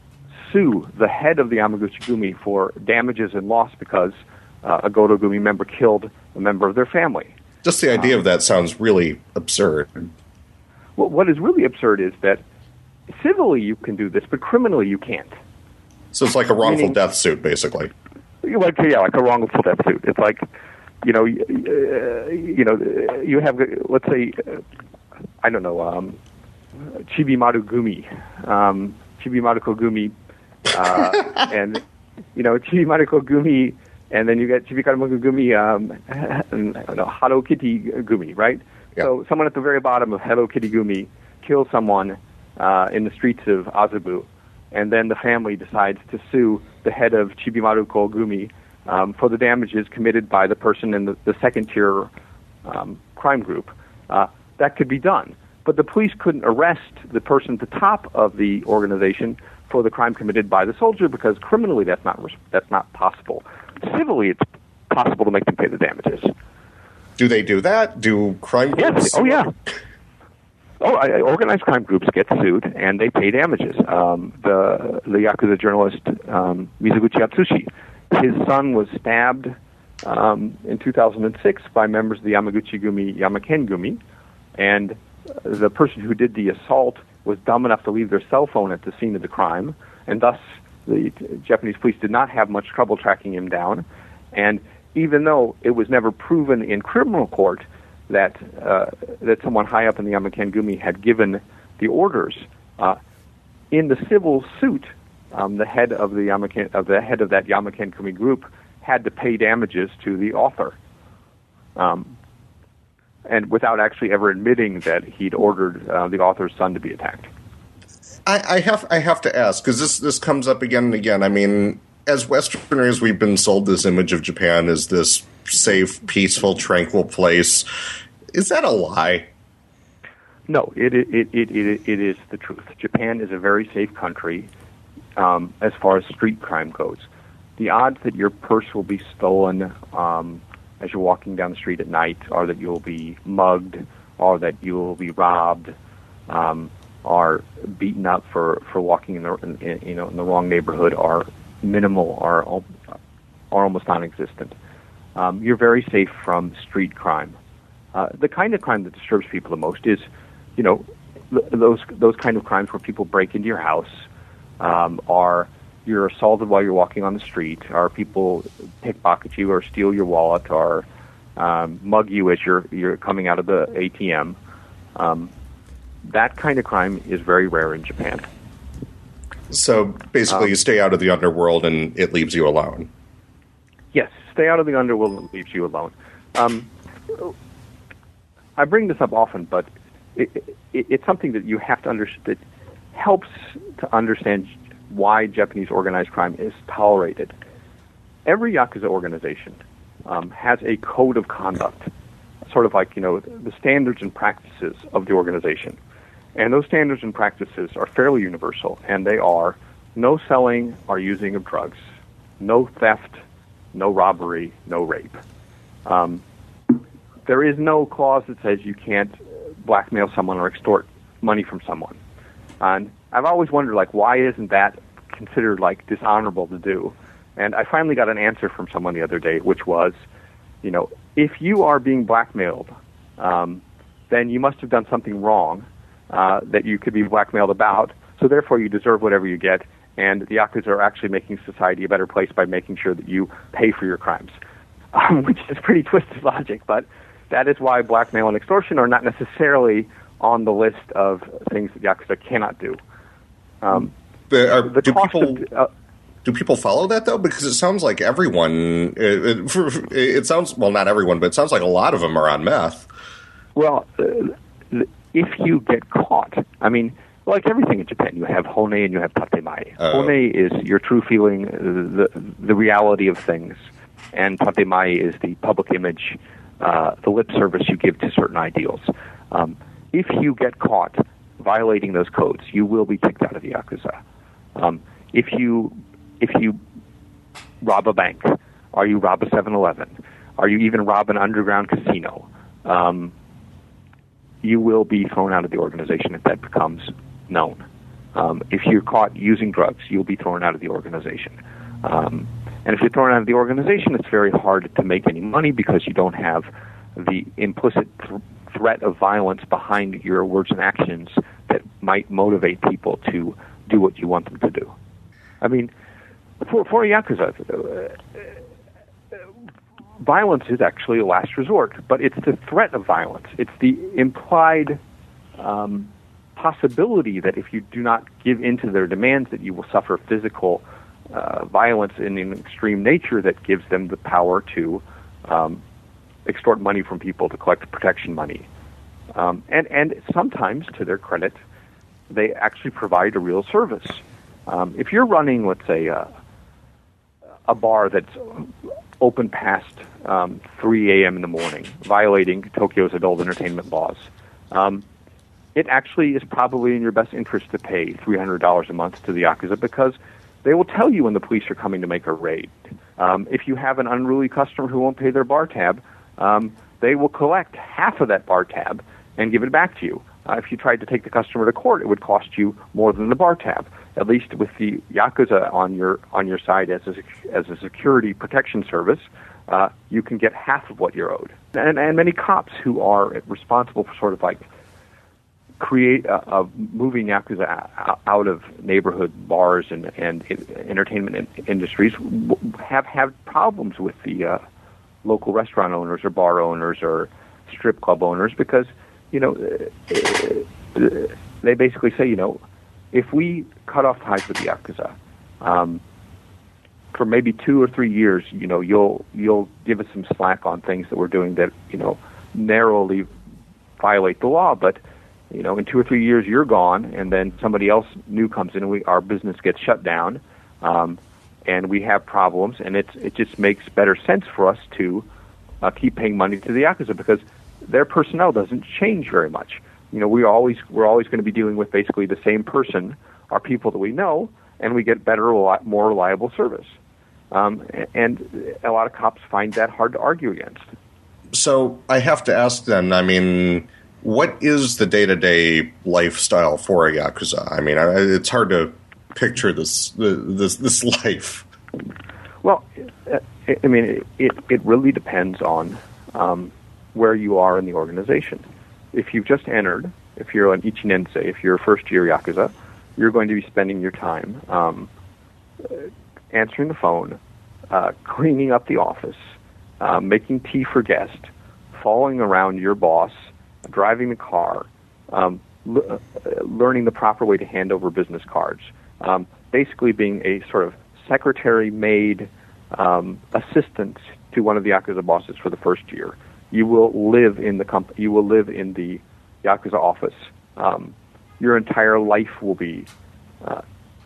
sue the head of the Yamaguchi Gumi for damages and loss because uh, a Goto Gumi member killed a member of their family. Just the idea um, of that sounds really absurd. Well, what is really absurd is that civilly you can do this, but criminally you can't. So it's like a wrongful Meaning, death suit, basically. Like, yeah, like a wrongful death suit. It's like, you know, uh, you know, you have, let's say, uh, I don't know, um, Chibimaru Gumi, um, Chibimaru Kogumi, uh, and, you know, Chibimaru Kogumi, and then you get Chibimaru Gumi, um, and, I don't know, Hello Kitty Gumi, right? Yeah. So someone at the very bottom of Hello Kitty Gumi kill someone uh, in the streets of Azabu, and then the family decides to sue the head of Chibimaru Kogumi um, for the damages committed by the person in the, the second-tier um, crime group. Uh, that could be done. But the police couldn't arrest the person at the top of the organization for the crime committed by the soldier because criminally that's not that's not possible. Civilly, it's possible to make them pay the damages. Do they do that? Do crime groups? Yes. Oh, yeah. Oh, I, organized crime groups get sued and they pay damages. Um, the the Yakuza journalist um, Mizuguchi Atsushi, his son was stabbed um, in two thousand six by members of the Yamaguchi-gumi Yamaken-gumi, and the person who did the assault was dumb enough to leave their cell phone at the scene of the crime, and thus the Japanese police did not have much trouble tracking him down. And even though it was never proven in criminal court that uh, that someone high up in the Yamaken-gumi had given the orders, uh, in the civil suit, um, the head of the Yamaken, of the head of that Yamaken-gumi group had to pay damages to the author. Um, and without actually ever admitting that he'd ordered uh, the author's son to be attacked. I, I have I have to ask, because this, this comes up again and again. I mean, as Westerners, we've been sold this image of Japan as this safe, peaceful, tranquil place. Is that a lie? No, it it it it, it is the truth. Japan is a very safe country um, as far as street crime goes. The odds that your purse will be stolen um, as you're walking down the street at night, or that you'll be mugged, or that you will be robbed, um, or beaten up for, for walking in the in, you know in the wrong neighborhood, are minimal, are are almost non-existent. Um, you're very safe from street crime. Uh, the kind of crime that disturbs people the most is, you know, th- those those kind of crimes where people break into your house, um, are you're assaulted while you're walking on the street, or people pickpocket you or steal your wallet, or um, mug you as you're you're coming out of the A T M. Um, that kind of crime is very rare in Japan. So basically, um, you stay out of the underworld, and it leaves you alone. Yes, stay out of the underworld and it leaves you alone. Um, I bring this up often, but it, it, it's something that you have to understand. That helps to understand why Japanese organized crime is tolerated. Every Yakuza organization um, has a code of conduct, sort of like, you know, the standards and practices of the organization. And those standards and practices are fairly universal, and they are no selling or using of drugs, no theft, no robbery, no rape. Um, there is no clause that says you can't blackmail someone or extort money from someone. And I've always wondered, like, why isn't that considered, like, dishonorable to do? And I finally got an answer from someone the other day, which was, you know, if you are being blackmailed, um, then you must have done something wrong uh, that you could be blackmailed about, so therefore you deserve whatever you get, and the Yakuza are actually making society a better place by making sure that you pay for your crimes, um, which is pretty twisted logic, but that is why blackmail and extortion are not necessarily on the list of things that Yakuza cannot do. Um, but are, the do cost people of, uh, do people follow that though? Because it sounds like everyone. It, it, it sounds well, not everyone, but it sounds like a lot of them are on meth. Well, uh, if you get caught, I mean, like everything in Japan, you have hone and you have tatemae. Oh. Hone is your true feeling, the the reality of things, and tatemae is the public image, uh, the lip service you give to certain ideals. Um, if you get caught violating those codes, you will be kicked out of the Yakuza. Um, if you if you rob a bank, or you rob a seven eleven, or you even rob an underground casino, um, you will be thrown out of the organization if that becomes known. Um, if you're caught using drugs, you'll be thrown out of the organization. Um, and if you're thrown out of the organization, it's very hard to make any money because you don't have the implicit th- threat of violence behind your words and actions that might motivate people to do what you want them to do. I mean, for, for a Yakuza, uh, violence is actually a last resort, but it's the threat of violence. It's the implied um, possibility that if you do not give in to their demands, that you will suffer physical uh, violence in an extreme nature that gives them the power to um, extort money from people to collect protection money. Um, and, and sometimes, to their credit, they actually provide a real service. Um, if you're running, let's say, uh, a bar that's open past um, three a.m. in the morning, violating Tokyo's adult entertainment laws, um, it actually is probably in your best interest to pay three hundred dollars a month to the Yakuza, because they will tell you when the police are coming to make a raid. Um, if you have an unruly customer who won't pay their bar tab, um, they will collect half of that bar tab and give it back to you. Uh, if you tried to take the customer to court, it would cost you more than the bar tab. At least with the Yakuza on your on your side as a, as a security protection service, uh, you can get half of what you're owed. And, and many cops who are responsible for sort of like create uh, of moving Yakuza out of neighborhood bars and, and entertainment industries have had problems with the uh, local restaurant owners or bar owners or strip club owners, because, you know, they basically say, you know, if we cut off ties with the Yakuza, um, for maybe two or three years, you know, you'll you'll give us some slack on things that we're doing that, you know, narrowly violate the law, but, you know, in two or three years you're gone, and then somebody else new comes in, and we, our business gets shut down, um, and we have problems, and it's it just makes better sense for us to uh, keep paying money to the Yakuza, because their personnel doesn't change very much. You know, we always we're always going to be dealing with basically the same person, our people that we know, and we get better, more reliable service. Um, and a lot of cops find that hard to argue against. So I have to ask then, I mean, what is the day-to-day lifestyle for a Yakuza? I mean, it's hard to picture this this this life. Well, I mean, it it really depends on um, where you are in the organization. If you've just entered, if you're an Ichinensei, if you're a first-year Yakuza, you're going to be spending your time um, answering the phone, uh, cleaning up the office, uh, making tea for guests, following around your boss, driving the car, um, l- learning the proper way to hand over business cards, um, basically being a sort of secretary-made um, assistant to one of the Yakuza bosses for the first year. You will live in the comp- You will live in the Yakuza office. Um, your entire life will be uh,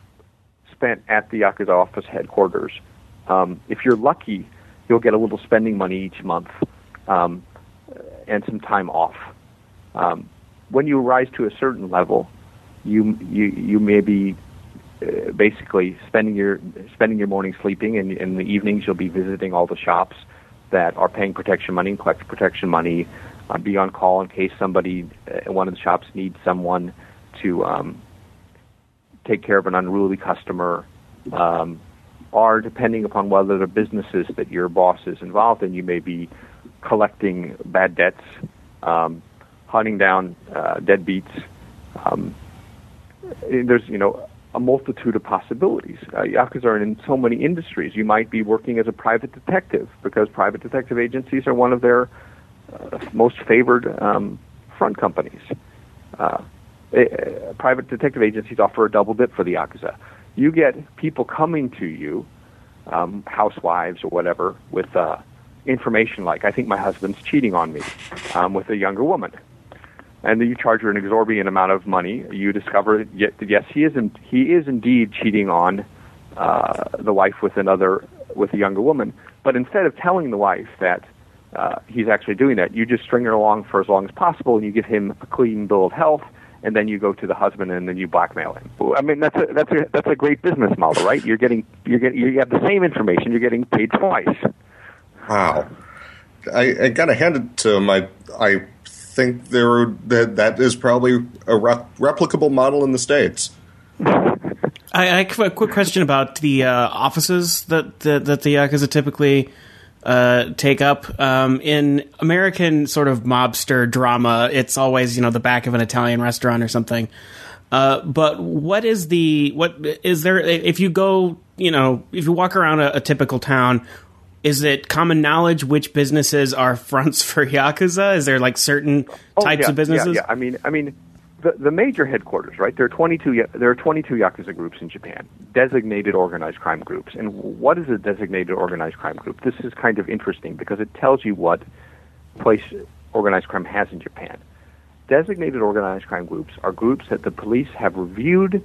spent at the Yakuza office headquarters. Um, if you're lucky, you'll get a little spending money each month um, and some time off. Um, when you rise to a certain level, you you you may be uh, basically spending your spending your morning sleeping, and in the evenings you'll be visiting all the shops that are paying protection money and collect protection money. Uh, be on call in case somebody at one of the shops needs someone to um, take care of an unruly customer, um, or depending upon whether the businesses that your boss is involved in, you may be collecting bad debts, um, hunting down uh, deadbeats. Um, there's, you know, a multitude of possibilities. Uh, Yakuza are in so many industries. You might be working as a private detective, because private detective agencies are one of their uh, most favored um, front companies. Uh, uh, private detective agencies offer a double dip for the Yakuza. You get people coming to you, um, housewives or whatever, with uh, information like, I think my husband's cheating on me, um, with a younger woman. And then you charge her an exorbitant amount of money. You discover that, yes, he is in, he is indeed cheating on uh, the wife with another, with a younger woman. But instead of telling the wife that uh, he's actually doing that, you just string her along for as long as possible, and you give him a clean bill of health, and then you go to the husband and then you blackmail him. I mean, that's a that's a that's a great business model, right? You're getting you're getting you have the same information, you're getting paid twice. Wow, I, I gotta hand it to my I. think there that that is probably a re- replicable model in the States. I, I have a quick question about the uh, offices that, that that the Yakuza typically uh, take up. Um, in American sort of mobster drama, it's always, you know, the back of an Italian restaurant or something. Uh, but what is the what is there if you go, you know, if you walk around a, a typical town? Is it common knowledge which businesses are fronts for Yakuza? Is there like certain oh, types yeah, of businesses? Yeah, yeah. I mean, I mean, the the major headquarters, right? There are twenty-two. There are twenty-two Yakuza groups in Japan, designated organized crime groups. And what is a designated organized crime group? This is kind of interesting because it tells you what place organized crime has in Japan. designated organized crime groups are groups that the police have reviewed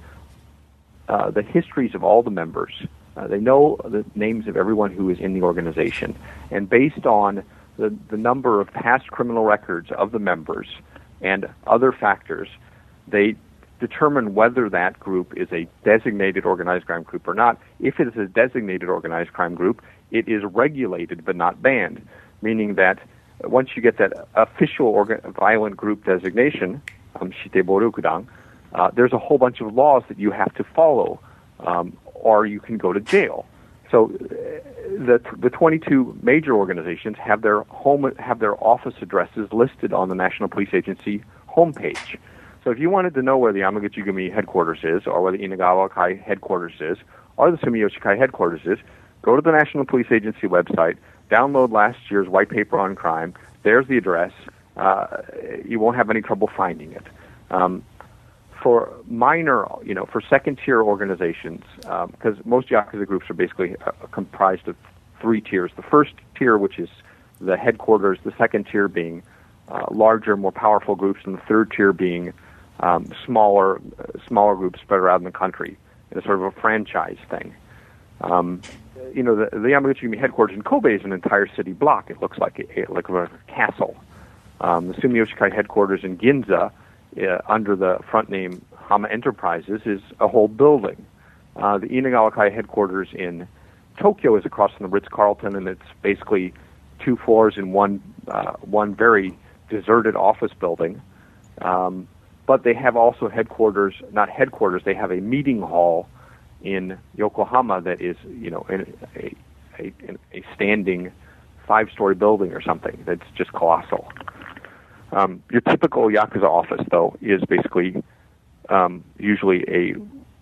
uh, the histories of all the members. Uh, they know the names of everyone who is in the organization. And based on the, the number of past criminal records of the members and other factors, they determine whether that group is a designated organized crime group or not. If it is a designated organized crime group, it is regulated but not banned, meaning that once you get that official organ- violent group designation, um, Shiteboryokudang, uh, there's a whole bunch of laws that you have to follow, um, or you can go to jail. So uh, the the twenty-two major organizations have their home have their office addresses listed on the National Police Agency homepage. So if you wanted to know where the Yamaguchi-gumi headquarters is, or where the Inagawa-kai headquarters is, or the Sumiyoshi-kai headquarters is, go to the National Police Agency website, download last year's white paper on crime. There's the address. Uh, you won't have any trouble finding it. Um, for minor, you know, for second-tier organizations, because um, most Yakuza groups are basically uh, comprised of three tiers. The first tier, which is the headquarters, the second tier being uh, larger, more powerful groups, and the third tier being um, smaller, uh, smaller groups spread around the country. It's sort of a franchise thing. Um, you know, the, the Yamaguchi-gumi headquarters in Kobe is an entire city block. It looks like a, like a castle. Um, the Sumiyoshi-kai headquarters in Ginza, uh, under the front name Hama Enterprises, is a whole building. Uh, the Inagawa-kai headquarters in Tokyo is across from the Ritz-Carlton, and it's basically two floors in one uh, one very deserted office building. Um, but they have also headquarters, not headquarters, they have a meeting hall in Yokohama that is, you know, in a, a, a standing five-story building or something that's just colossal. Um, your typical Yakuza office, though, is basically um, usually a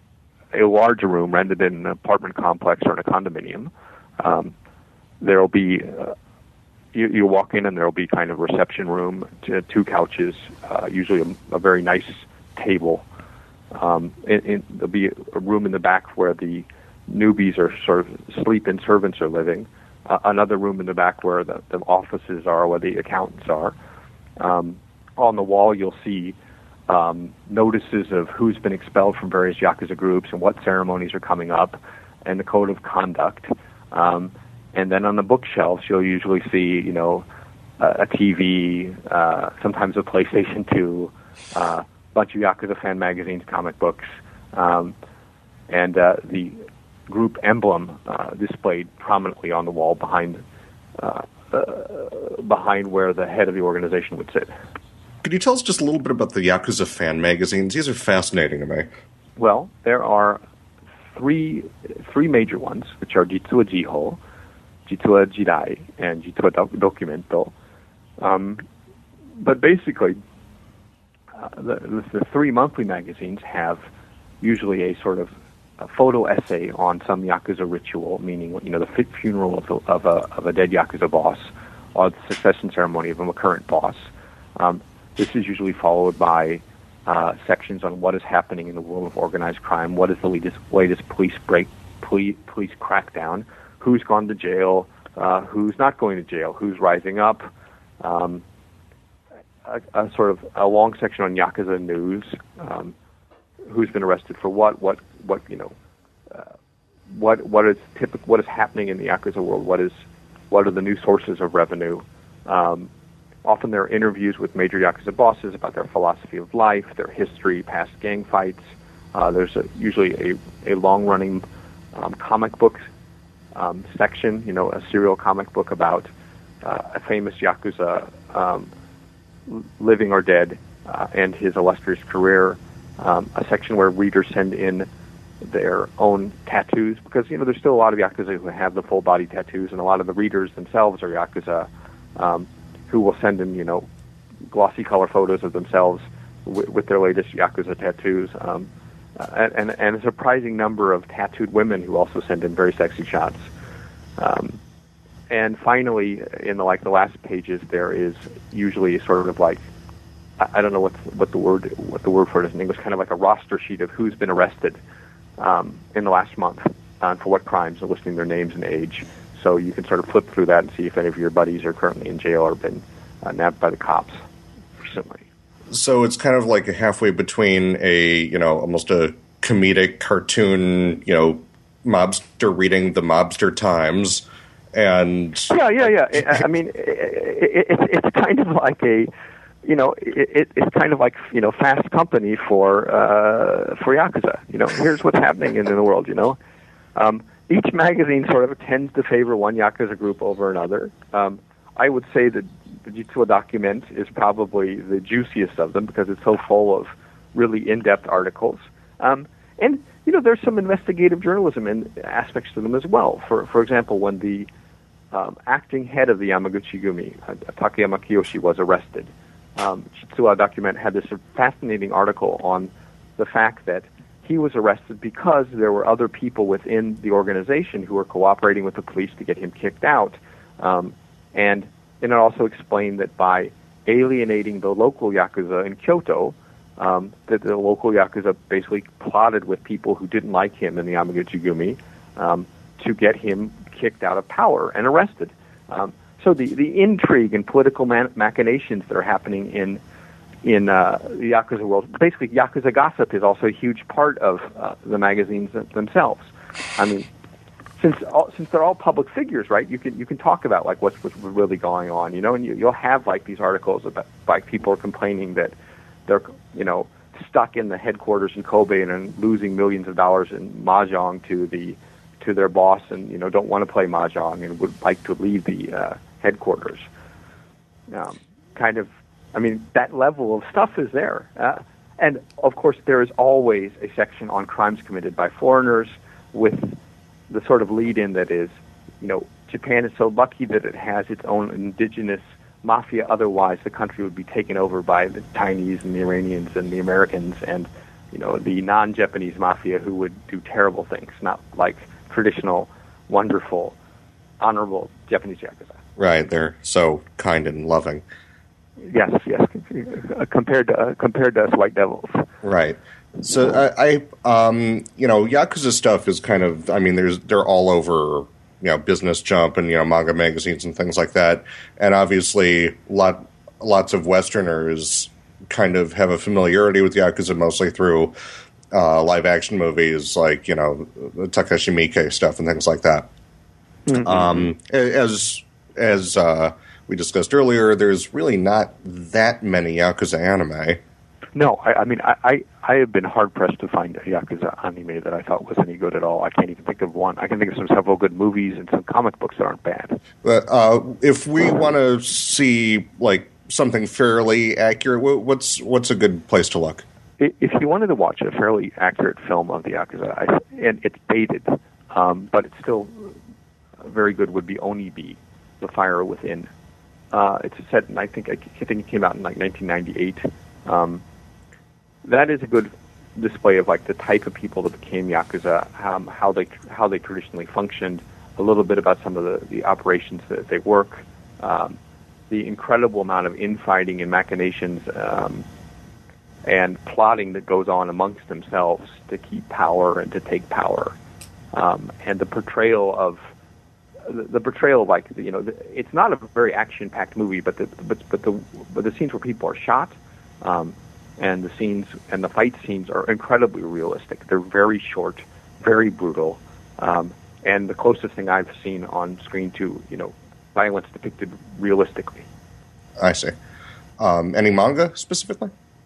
a larger room rented in an apartment complex or in a condominium. Um, there will be, uh, you, you walk in and there will be kind of a reception room, t- two couches, uh, usually a, a very nice table. Um, and, and there'll be a room in the back where the newbies are sort of sleep-in servants are living. Uh, another room in the back where the, the offices are, where the accountants are. Um, on the wall, you'll see um, notices of who's been expelled from various Yakuza groups and what ceremonies are coming up, and the code of conduct. Um, and then on the bookshelves, you'll usually see, you know, a, a T V, uh, sometimes a PlayStation two, uh, bunch of Yakuza fan magazines, comic books, um, and uh, the group emblem uh, displayed prominently on the wall behind uh, uh, behind where the head of the organization would sit. Could you tell us just a little bit about the Yakuza fan magazines? These are fascinating to me. Well, there are three three major ones, which are Jitsuwa Jiho, Jitsuwa Jidai, and Jitsuwa Documento. Um, but basically, Uh, the, the three monthly magazines have usually a sort of a photo essay on some Yakuza ritual, meaning, you know, the funeral of a, of a, of a dead Yakuza boss, or the succession ceremony of a current boss. Um, this is usually followed by uh, sections on what is happening in the world of organized crime, what is the latest, latest police break, police, police crackdown, who's gone to jail, uh, who's not going to jail, who's rising up. Um, A, a sort of a long section on Yakuza news, um, who's been arrested for what, what, what you know, uh, what what is typical, what is happening in the Yakuza world, what is, what are the new sources of revenue. Um, often there are interviews with major Yakuza bosses about their philosophy of life, their history, past gang fights. Uh, there's a, usually a, a long-running um, comic book um, section, you know, a serial comic book about uh, a famous Yakuza um, living or dead, uh, and his illustrious career, um, a section where readers send in their own tattoos, because, you know, there's still a lot of Yakuza who have the full body tattoos, and a lot of the readers themselves are Yakuza, um, who will send in, you know, glossy color photos of themselves w- with their latest Yakuza tattoos, um, and, and, and a surprising number of tattooed women who also send in very sexy shots. Um, And finally, in the, like the last pages, there is usually sort of like, I, I don't know what what the word what the word for it is in English, kind of like a roster sheet of who's been arrested um, in the last month uh, for what crimes, and listing their names and age. So you can sort of flip through that and see if any of your buddies are currently in jail or been uh, nabbed by the cops recently. So it's kind of like a halfway between a, you know, almost a comedic cartoon, you know, mobster reading the Mobster Times, and yeah, yeah, yeah. I mean, it, it, it's kind of like a, you know, it, it's kind of like, you know, Fast Company for uh, for Yakuza. You know, here's what's happening in the world. You know, um, each magazine sort of tends to favor one Yakuza group over another. Um, I would say that the Jitsuo document is probably the juiciest of them because it's so full of really in-depth articles. Um, and, you know, there's some investigative journalism in aspects to them as well. For for example, when the um, acting head of the Yamaguchi-gumi, uh, Takayama Kiyoshi, was arrested, um, Jitsuo document had this fascinating article on the fact that he was arrested because there were other people within the organization who were cooperating with the police to get him kicked out. Um, and, and it also explained that by alienating the local Yakuza in Kyoto, um, that the local Yakuza basically plotted with people who didn't like him in the Yamaguchi-gumi um, to get him kicked out of power and arrested. Um, so the, the intrigue and political man- machinations that are happening in in uh, the Yakuza world, basically Yakuza gossip is also a huge part of uh, the magazines themselves. I mean, since all, since they're all public figures, right? You can you can talk about like what's, what's really going on, you know, and you, you'll have like these articles about like people are complaining that they're you know stuck in the headquarters in Kobe and, and losing millions of dollars in mahjong to the to their boss, and you know don't want to play mahjong and would like to leave the uh, headquarters. Um, kind of. I mean, that level of stuff is there. Uh, and, of course, there is always a section on crimes committed by foreigners with the sort of lead-in that is, you know, Japan is so lucky that it has its own indigenous mafia. Otherwise, the country would be taken over by the Chinese and the Iranians and the Americans and, you know, the non-Japanese mafia who would do terrible things, not like traditional, wonderful, honorable Japanese Yakuza. Right, they're so kind and loving. Yes, yes. Compared to uh, compared to us white devils, right? So I, I, um, you know, Yakuza stuff is kind of. I mean, there's they're all over, you know, Business Jump and you know manga magazines and things like that. And obviously, lot lots of Westerners kind of have a familiarity with Yakuza mostly through uh, live action movies like you know the Takashi Miike stuff and things like that. Mm-hmm. Um, as as uh, we discussed earlier, there's really not that many Yakuza anime. No, I, I mean, I, I, I have been hard-pressed to find a Yakuza anime that I thought was any good at all. I can't even think of one. I can think of some several good movies and some comic books that aren't bad. But uh, if we want to see, like, something fairly accurate, what's what's a good place to look? If you wanted to watch a fairly accurate film of the Yakuza, I, and it's dated, um, but it's still very good, would be Onibi, The Fire Within. Uh, it's set, in, I think, I think it came out in like nineteen ninety-eight. Um, that is a good display of like the type of people that became Yakuza, um, how they how they traditionally functioned, a little bit about some of the, the operations that they work, um, the incredible amount of infighting and machinations um, and plotting that goes on amongst themselves to keep power and to take power, um, and the portrayal of The, the portrayal of like you know the, it's not a very action-packed movie, but the but but the but the scenes where people are shot, um, and the scenes and the fight scenes are incredibly realistic. They're very short, very brutal, um, and the closest thing I've seen on screen to you know violence depicted realistically. I see. Um, any manga specifically?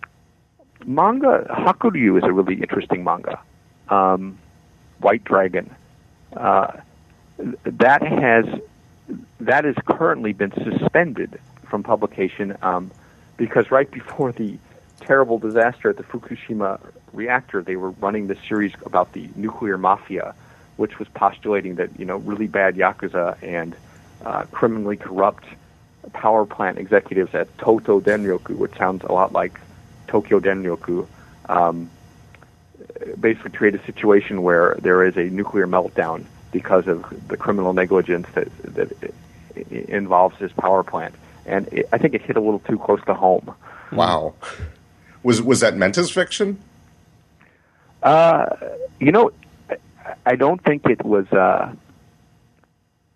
Manga Hakuryu is a really interesting manga. Um, White Dragon. Uh, That has that has currently been suspended from publication um, because right before the terrible disaster at the Fukushima reactor, they were running this series about the nuclear mafia, which was postulating that you know really bad Yakuza and uh, criminally corrupt power plant executives at Toto Denryoku, which sounds a lot like Tokyo Denryoku, um, basically create a situation where there is a nuclear meltdown because of the criminal negligence that that involves this power plant, and it, I think it hit a little too close to home. Wow, was was that meant as fiction? Uh, you know, I don't think it was. Uh,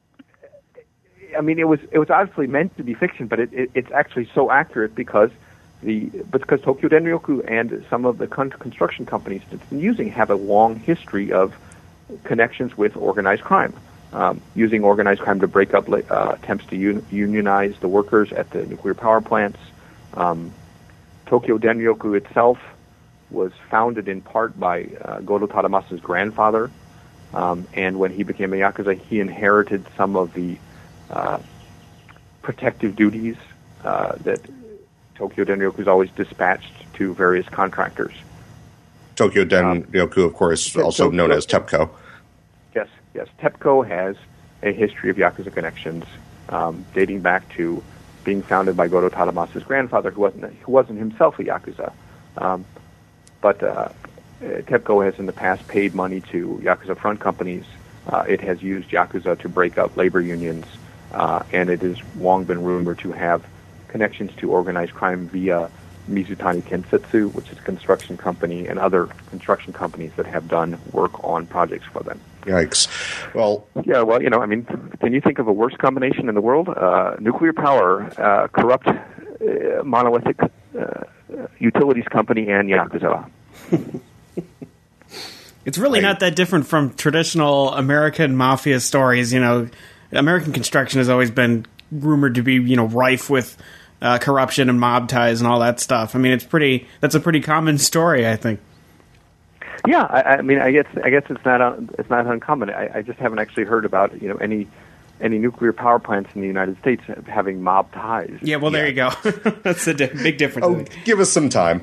I mean, it was it was obviously meant to be fiction, but it, it, it's actually so accurate because the but because Tokyo Denryoku and some of the con- construction companies it's been using have a long history of connections with organized crime, um, using organized crime to break up uh, attempts to un- unionize the workers at the nuclear power plants. Um, Tokyo Denryoku itself was founded in part by uh, Godo Tadamasa's grandfather, um, and when he became a Yakuza, he inherited some of the uh, protective duties uh, that Tokyo Denryoku has always dispatched to various contractors. Tokyo Denryoku, of course, also Tokyo, known as TEPCO. Yes, yes. TEPCO has a history of Yakuza connections um, dating back to being founded by Godo Tadamasa's grandfather, who wasn't who wasn't himself a Yakuza. Um, but uh, TEPCO has in the past paid money to Yakuza front companies. Uh, it has used Yakuza to break up labor unions, uh, and it has long been rumored to have connections to organized crime via Mizutani Kensetsu, which is a construction company, and other construction companies that have done work on projects for them. Yikes. Well, yeah, well, you know, I mean, can you think of a worse combination in the world? Uh, nuclear power, uh, corrupt, uh, monolithic uh, utilities company, and Yakuza. It's really I, not that different from traditional American mafia stories. You know, American construction has always been rumored to be, you know, rife with uh, corruption and mob ties and all that stuff. I mean, it's pretty. That's a pretty common story, I think. Yeah, I, I mean, I guess I guess it's not un, it's not uncommon. I, I just haven't actually heard about you know any any nuclear power plants in the United States having mob ties. Yeah, well, there yeah. you go. That's a di- big difference. Oh, give us some time.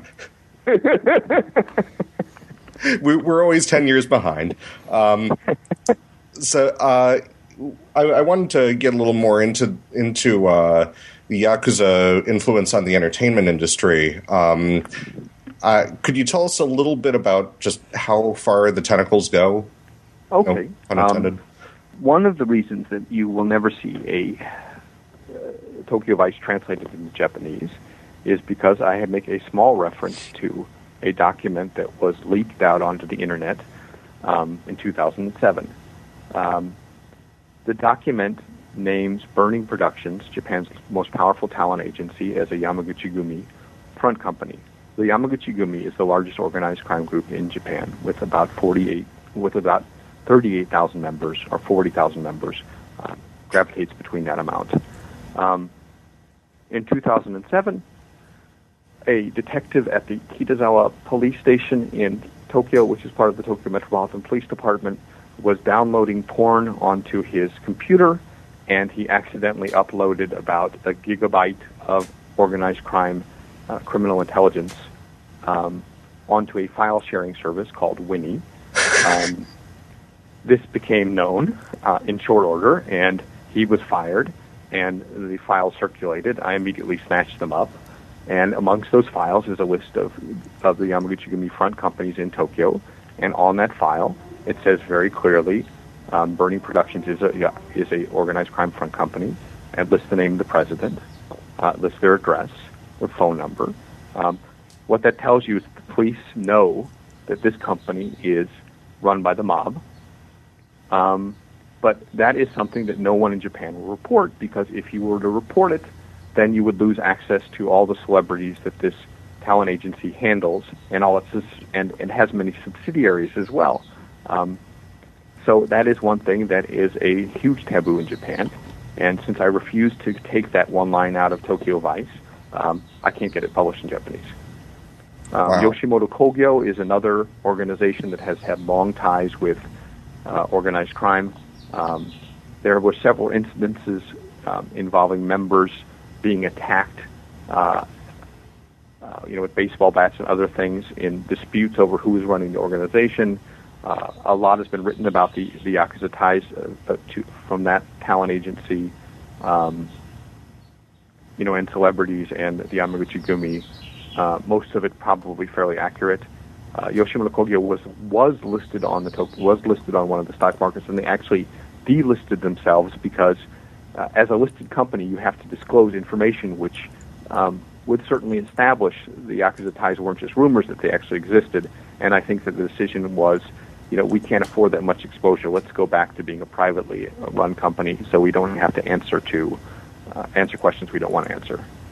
we, we're always ten years behind. Um, so uh, I, I wanted to get a little more into into uh, the Yakuza influence on the entertainment industry. Um, Uh, could you tell us a little bit about just how far the tentacles go? Okay. No, unintended. Um, one of the reasons that you will never see a uh, Tokyo Vice translated into Japanese is because I make a small reference to a document that was leaked out onto the internet um, in two thousand seven. Um, the document names Burning Productions, Japan's most powerful talent agency, as a Yamaguchi-gumi front company. The Yamaguchi-gumi is the largest organized crime group in Japan, with about forty-eight, with about thirty-eight thousand members or forty thousand members, uh, gravitates between that amount. Um, in two thousand seven, a detective at the Kitazawa police station in Tokyo, which is part of the Tokyo Metropolitan Police Department, was downloading porn onto his computer, and he accidentally uploaded about a gigabyte of organized crime uh, criminal intelligence um, onto a file-sharing service called Winnie. Um, this became known uh, in short order, and he was fired, and the files circulated. I immediately snatched them up, and amongst those files is a list of, of the Yamaguchi-gumi front companies in Tokyo, and on that file it says very clearly um, Burning Productions is a, is a organized crime front company, and lists the name of the president, uh, lists their address, their phone number. Um, what that tells you is that the police know that this company is run by the mob, um, but that is something that no one in Japan will report, because if you were to report it, then you would lose access to all the celebrities that this talent agency handles, and all its and, and has many subsidiaries as well. Um, so that is one thing that is a huge taboo in Japan, and since I refuse to take that one line out of Tokyo Vice, um, I can't get it published in Japanese. Um, Wow. Yoshimoto Kogyo is another organization that has had long ties with uh, organized crime. Um, there were several incidences um, involving members being attacked, uh, uh, you know, with baseball bats and other things in disputes over who is running the organization. Uh, a lot has been written about the, the Yakuza ties uh, to, from that talent agency, um, you know, and celebrities and the Yamaguchi-gumi. Uh, most of it probably fairly accurate. Uh, Yoshimoto Kogyo was was listed on the Tok- was listed on one of the stock markets, and they actually delisted themselves because, uh, as a listed company, you have to disclose information which um, would certainly establish the Yakuza ties weren't just rumors, that they actually existed. And I think that the decision was, you know, we can't afford that much exposure. Let's go back to being a privately run company, so we don't have to answer to uh, answer questions we don't want to answer.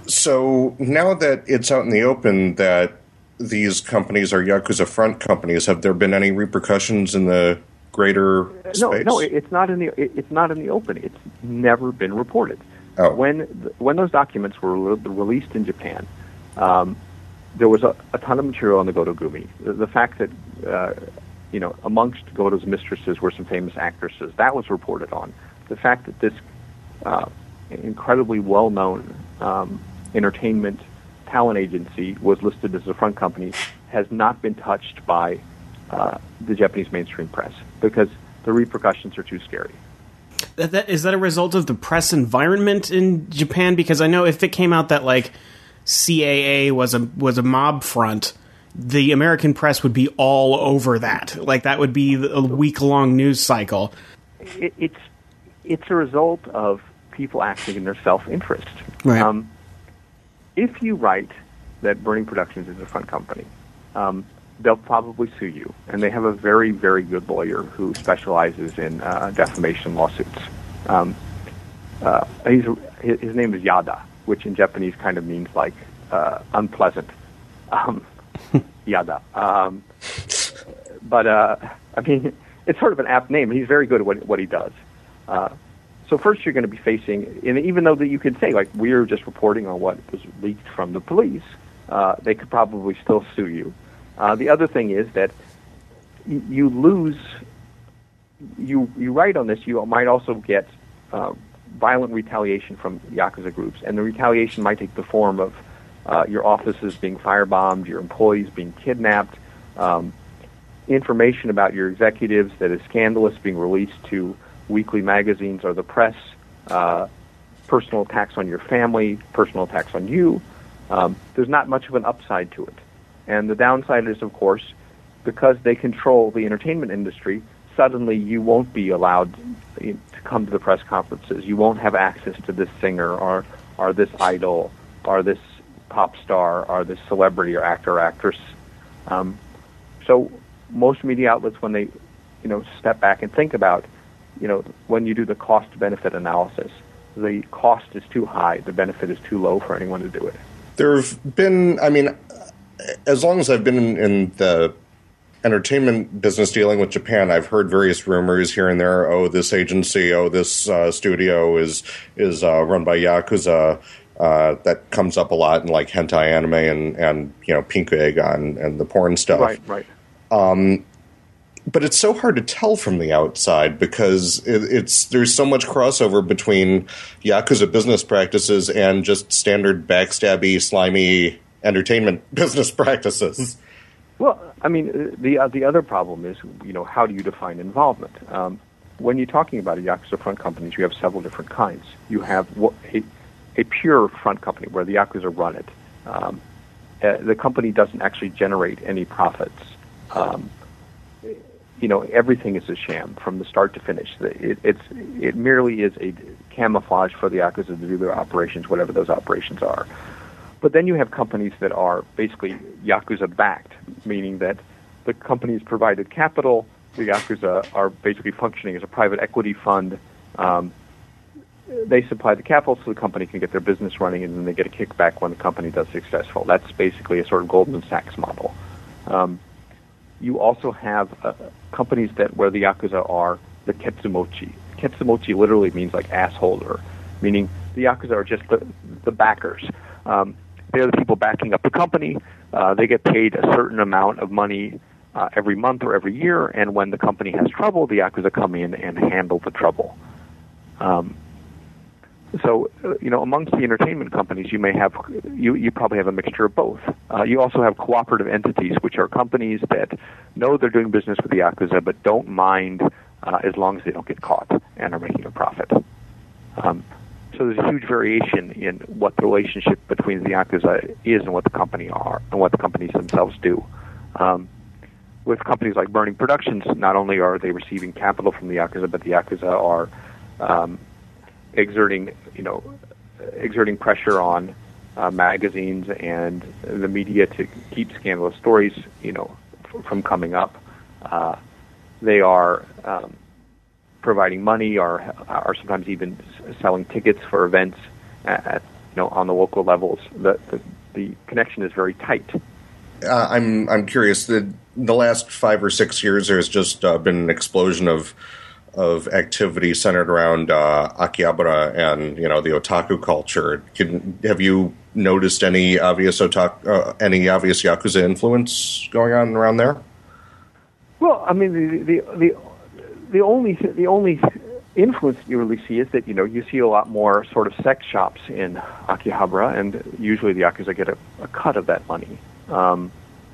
So now that it's out in the open that these companies are Yakuza front companies, have there been any repercussions in the greater space? No, no, it's not in the it's not in the open. It's never been reported. Oh. When when those documents were re- released in Japan, um, there was a, a ton of material on the Goto Gumi. The, the fact that uh, you know amongst Goto's mistresses were some famous actresses, that was reported on. The fact that this uh, incredibly well-known um, entertainment talent agency was listed as a front company has not been touched by uh, the Japanese mainstream press because the repercussions are too scary. That, that, is that a result of the press environment in Japan? Because I know if it came out that like C A A was a was a mob front, the American press would be all over that. Like that would be a week long news cycle. It, it's it's a result of people acting in their self interest. Right. Um, if you write that Burning Productions is a front company, um, they'll probably sue you, and they have a very, very good lawyer who specializes in uh, defamation lawsuits. Um, uh, he's, his name is Yada, which in Japanese kind of means like uh, unpleasant. Um, Yada. Um, but, uh, I mean, it's sort of an apt name. He's very good at what, what he does. Uh, so first you're going to be facing, and even though that you could say, like, we're just reporting on what was leaked from the police, uh, they could probably still sue you. Uh, the other thing is that y- you lose, you you write on this, you might also get uh, violent retaliation from Yakuza groups, and the retaliation might take the form of uh, your offices being firebombed, your employees being kidnapped, um, information about your executives that is scandalous being released to weekly magazines or the press, uh, personal attacks on your family, personal attacks on you. Um, there's not much of an upside to it. And the downside is, of course, because they control the entertainment industry, suddenly you won't be allowed to come to the press conferences. You won't have access to this singer or, or this idol or this pop star or this celebrity or actor or actress. Um, so most media outlets, when they, you know, step back and think about, you know, when you do the cost-benefit analysis, the cost is too high, the benefit is too low for anyone to do it. There have been, I mean, as long as I've been in, in the entertainment business dealing with Japan, I've heard various rumors here and there. Oh, this agency, oh, this uh, studio is is uh, run by Yakuza. Uh, that comes up a lot in like hentai anime and, and you know, Pinku Eiga and, and the porn stuff. Right, right. Um, but it's so hard to tell from the outside because it, it's there's so much crossover between Yakuza business practices and just standard backstabby, slimy entertainment business practices. Well, I mean, the uh, the other problem is, you know, how do you define involvement? Um, when you're talking about a Yakuza front companies, you have several different kinds. You have a, a pure front company where the Yakuza run it. Um, uh, the company doesn't actually generate any profits. Um, you know, everything is a sham from the start to finish. It, it's it merely is a camouflage for the Yakuza to do their operations, whatever those operations are. But then you have companies that are basically Yakuza-backed, meaning that the companies provided capital, the Yakuza are basically functioning as a private equity fund. Um, they supply the capital so the company can get their business running, and then they get a kickback when the company does successful. That's basically a sort of Goldman Sachs model. Um, you also have uh, companies that where the Yakuza are the Ketsumochi. Ketsumochi literally means like assholder, meaning the Yakuza are just the, the backers. Um, They're the people backing up the company. Uh, they get paid a certain amount of money uh, every month or every year, and when the company has trouble, the Yakuza come in and handle the trouble. Um, so, uh, you know, amongst the entertainment companies, you may have, you, you probably have a mixture of both. Uh, you also have cooperative entities, which are companies that know they're doing business with the Yakuza, but don't mind uh, as long as they don't get caught and are making a profit. Um, So there's a huge variation in what the relationship between the Yakuza is and what the company are and what the companies themselves do. Um, with companies like Burning Productions, not only are they receiving capital from the Yakuza, but the Yakuza are um, exerting, you know, exerting pressure on uh, magazines and the media to keep scandalous stories, you know, f- from coming up. Uh, they are um, providing money or are sometimes even selling tickets for events at, know, on the local levels, the the, the connection is very tight. Uh, I'm I'm curious. The the last five or six years, there's just uh, been an explosion of of activity centered around uh, Akihabara and you know the otaku culture. Can, have you noticed any obvious otaku, uh, any obvious Yakuza influence going on around there? Well, I mean, the the the, the only the only influence you really see is that you know you see a lot more sort of sex shops in Akihabara, and usually the Yakuza get a, a cut of that money. Um,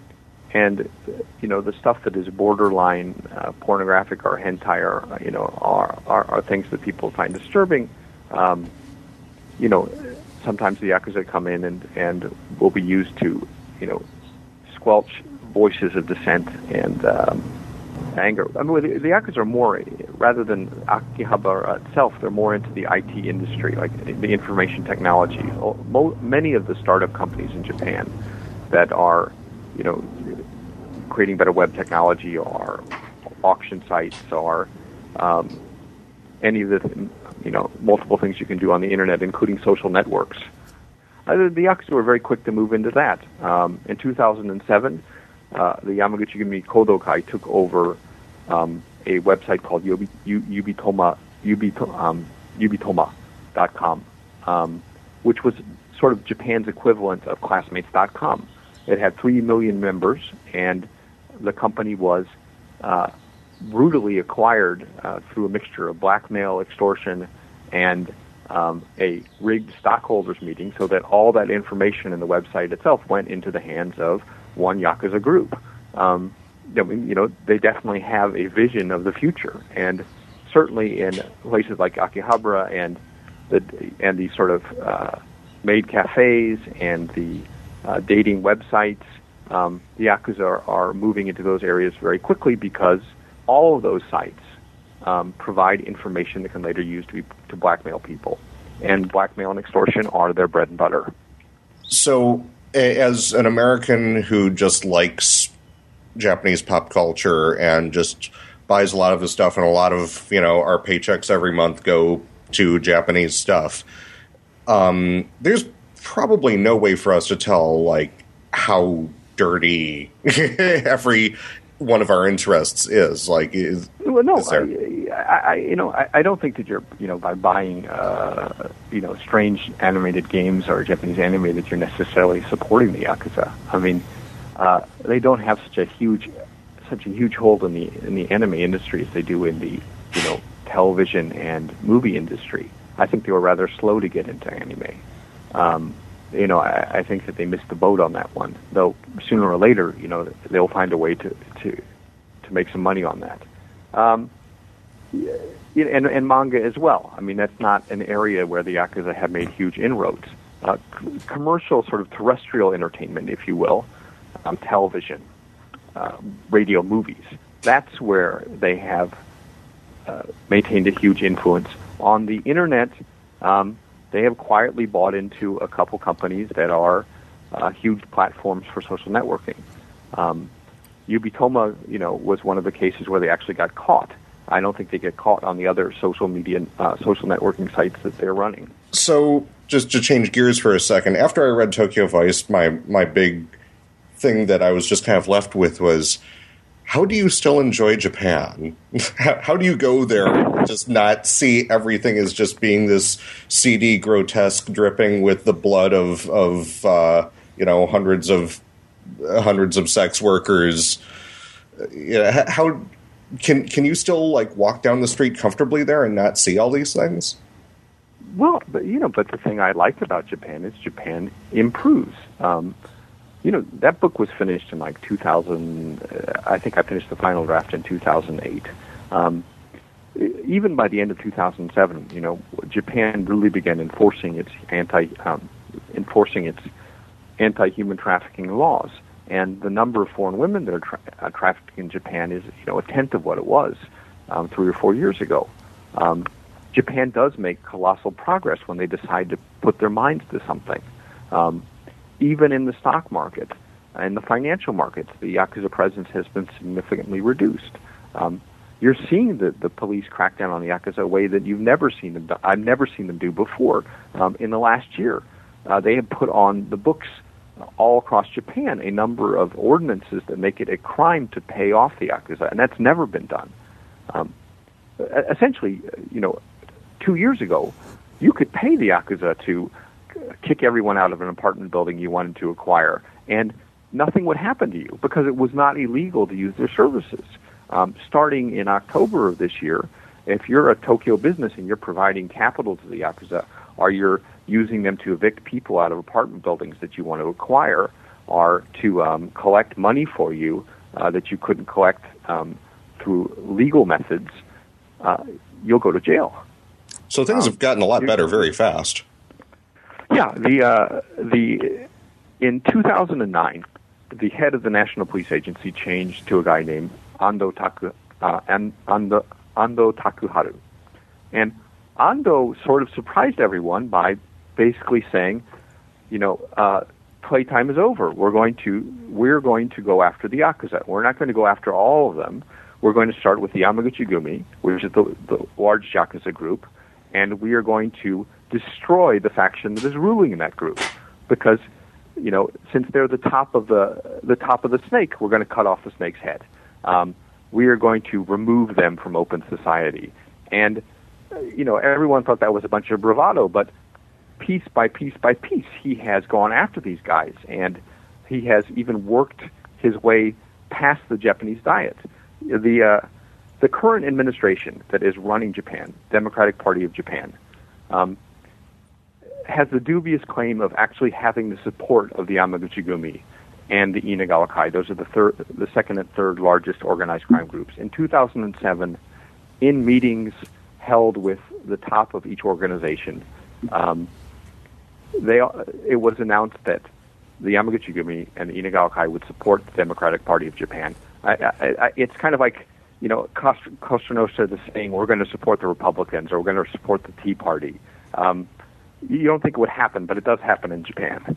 and you know the stuff that is borderline uh, pornographic or hentai or you know are, are are things that people find disturbing. Um, you know, sometimes the Yakuza come in and and will be used to you know squelch voices of dissent and um, anger. I mean, the, the Yakuza are more, rather than Akihabara itself, they're more into the I T industry, like the information technology. Mo- many of the startup companies in Japan that are, you know, creating better web technology or auction sites or um, any of the, you know, multiple things you can do on the internet, including social networks. Uh, the Yakuza were very quick to move into that. Um, in two thousand seven, uh, the Yamaguchi-gumi Kodokai took over um, a website called Yubi, Yubitoma, Yubito, um, Yubitoma dot com, um, which was sort of Japan's equivalent of Classmates dot com. It had three million members, and the company was uh, brutally acquired uh, through a mixture of blackmail, extortion, and um, a rigged stockholders meeting, so that all that information in the website itself went into the hands of one Yakuza group. Um, I mean, you know, they definitely have a vision of the future, and certainly in places like Akihabara and the and the sort of uh, maid cafes and the uh, dating websites, um, the Yakuza are, are moving into those areas very quickly because all of those sites um, provide information that can later use to be, to blackmail people, and blackmail and extortion are their bread and butter. So, as an American who just likes Japanese pop culture and just buys a lot of the stuff, and a lot of, you know, our paychecks every month go to Japanese stuff, um, there's probably no way for us to tell, like, how dirty every one of our interests is. Like, is, well, no, is there... I, I, you know, I, I don't think that you're, you know, by buying, uh, you know, strange animated games or Japanese anime that you're necessarily supporting the Yakuza. I mean, uh, they don't have such a huge, such a huge hold in the in the anime industry as they do in the, you know, television and movie industry. I think they were rather slow to get into anime. Um, you know, I, I think that they missed the boat on that one. Though sooner or later, you know, they'll find a way to to, to make some money on that. Um, and, and manga as well. I mean, that's not an area where the Yakuza have made huge inroads. Uh, c- commercial, sort of terrestrial entertainment, if you will, um, television, uh, radio, movies. That's where they have uh, maintained a huge influence. On the internet, um, they have quietly bought into a couple companies that are uh, huge platforms for social networking. Um, Yubitoma, you know, was one of the cases where they actually got caught. I don't think they get caught on the other social media, uh, social networking sites that they're running. So, just to change gears for a second, after I read Tokyo Vice, my my big thing that I was just kind of left with was, how do you still enjoy Japan? How do you go there and just not see everything as just being this seedy, grotesque, dripping with the blood of of uh, you know hundreds of hundreds of sex workers? Yeah, how can can you still like walk down the street comfortably there and not see all these things? Well, but you know, but the thing I liked about Japan is Japan improves. Um, You know, that book was finished in like two thousand. Uh, I think I finished the final draft in two thousand eight. Um, even by the end of two thousand seven, you know, Japan really began enforcing its anti um, enforcing its anti-human trafficking laws, and the number of foreign women that are tra- uh, trafficked in Japan is, you know, a tenth of what it was um, three or four years ago. Um, Japan does make colossal progress when they decide to put their minds to something. Um, Even in the stock market and the financial markets, the Yakuza presence has been significantly reduced. Um, you're seeing the, the police crack down on the Yakuza a way that you've never seen them do. I've never seen them do before. Um, in the last year, uh, they have put on the books all across Japan a number of ordinances that make it a crime to pay off the Yakuza, and that's never been done. Um, essentially, you know, two years ago, you could pay the Yakuza to kick everyone out of an apartment building you wanted to acquire, and nothing would happen to you because it was not illegal to use their services. Um, starting in October of this year, if you're a Tokyo business and you're providing capital to the Yakuza, or you're using them to evict people out of apartment buildings that you want to acquire, or to um, collect money for you uh, that you couldn't collect um, through legal methods, uh, you'll go to jail. So things um, have gotten a lot better very fast. Yeah, the uh, the in two thousand nine, the head of the National Police Agency changed to a guy named Ando Taku uh, Ando Ando Takuharu, and Ando sort of surprised everyone by basically saying, you know, uh, playtime is over. We're going to we're going to go after the Yakuza. We're not going to go after all of them. We're going to start with the Yamaguchi-gumi, which is the, the large Yakuza group, and we are going to destroy the faction that is ruling in that group, because, you know, since they're the top of the the top of the snake, we're going to cut off the snake's head. Um, we are going to remove them from open society, and you know, everyone thought that was a bunch of bravado, but piece by piece by piece, he has gone after these guys, and he has even worked his way past the Japanese diet. The uh, the current administration that is running Japan, Democratic Party of Japan, um, has the dubious claim of actually having the support of the Yamaguchi-gumi and the Inagawaki. Those are the third, the second and third largest organized crime groups. In two thousand seven, in meetings held with the top of each organization, um, they it was announced that the Yamaguchi-gumi and the Inagawaki would support the Democratic Party of Japan. I, I, I, it's kind of like, you know, Costa, Costa Nostra is saying we're going to support the Republicans or we're going to support the Tea Party. Um, you don't think it would happen, but it does happen in Japan.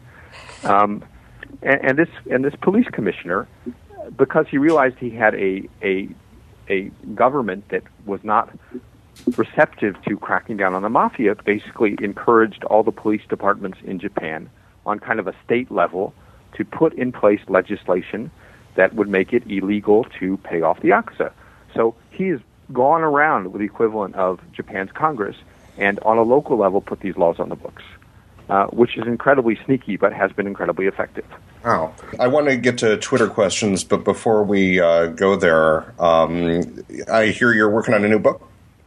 Um, and, and this and this police commissioner, because he realized he had a a a government that was not receptive to cracking down on the mafia, basically encouraged all the police departments in Japan on kind of a state level to put in place legislation that would make it illegal to pay off the Yakuza. So he has gone around with the equivalent of Japan's Congress and on a local level put these laws on the books, uh, which is incredibly sneaky but has been incredibly effective. Wow. I want to get to Twitter questions, but before we uh, go there, um, I hear you're working on a new book?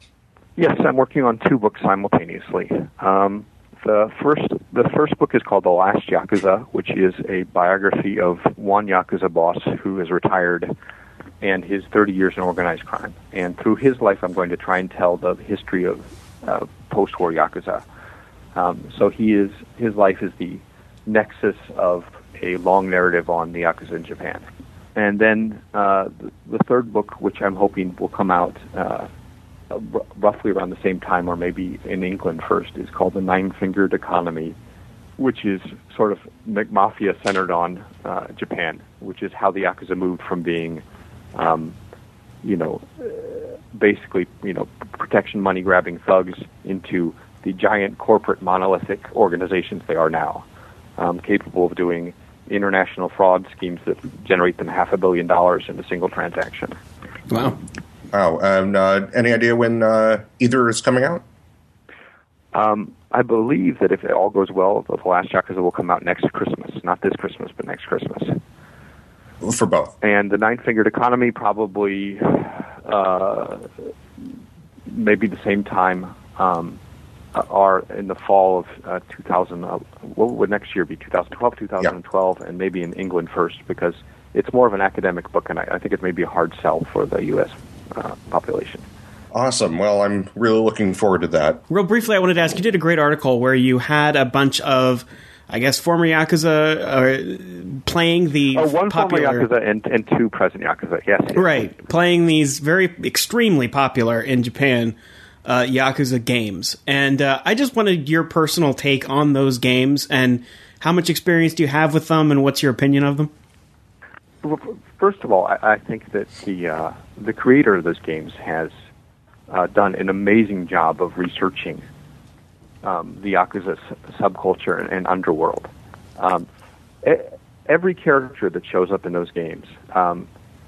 Yes, I'm working on two books simultaneously. Um, the first the first book is called The Last Yakuza, which is a biography of one Yakuza boss who is retired and his thirty years in organized crime. And through his life, I'm going to try and tell the history of uh, post-war Yakuza. Um, so he is his life is the nexus of a long narrative on the Yakuza in Japan. And then uh, the, the third book, which I'm hoping will come out uh, r- roughly around the same time, or maybe in England first, is called The Nine-Fingered Economy, which is sort of mafia centered on uh, Japan, which is how the Yakuza moved from being, um, you know, uh, basically, you know, protection money grabbing thugs into the giant corporate monolithic organizations they are now, um, capable of doing international fraud schemes that generate them half a billion dollars in a single transaction. Wow. Wow. And uh, any idea when uh, either is coming out? Um, I believe that if it all goes well, The Last Yakuza will come out next Christmas. Not this Christmas, but next Christmas. For both. And The Nine-Fingered Economy probably uh, maybe the same time, um, are in the fall of uh, two thousand. Uh, what would next year be? twenty twelve, twenty twelve, yeah. And maybe in England first, because it's more of an academic book, and I, I think it may be a hard sell for the U S uh, population. Awesome. Well, I'm really looking forward to that. Real briefly, I wanted to ask, you did a great article where you had a bunch of, I guess, former Yakuza uh, playing the oh, one popular... former Yakuza and, and two present Yakuza, yes. Right. Playing these very extremely popular in Japan uh, Yakuza games. And uh, I just wanted your personal take on those games, and how much experience do you have with them, and what's your opinion of them? Well, first of all, I, I think that the uh, the creator of those games has uh, done an amazing job of researching um, the Yakuza s- subculture and, and underworld. Um, e- every character that shows up in those games, um,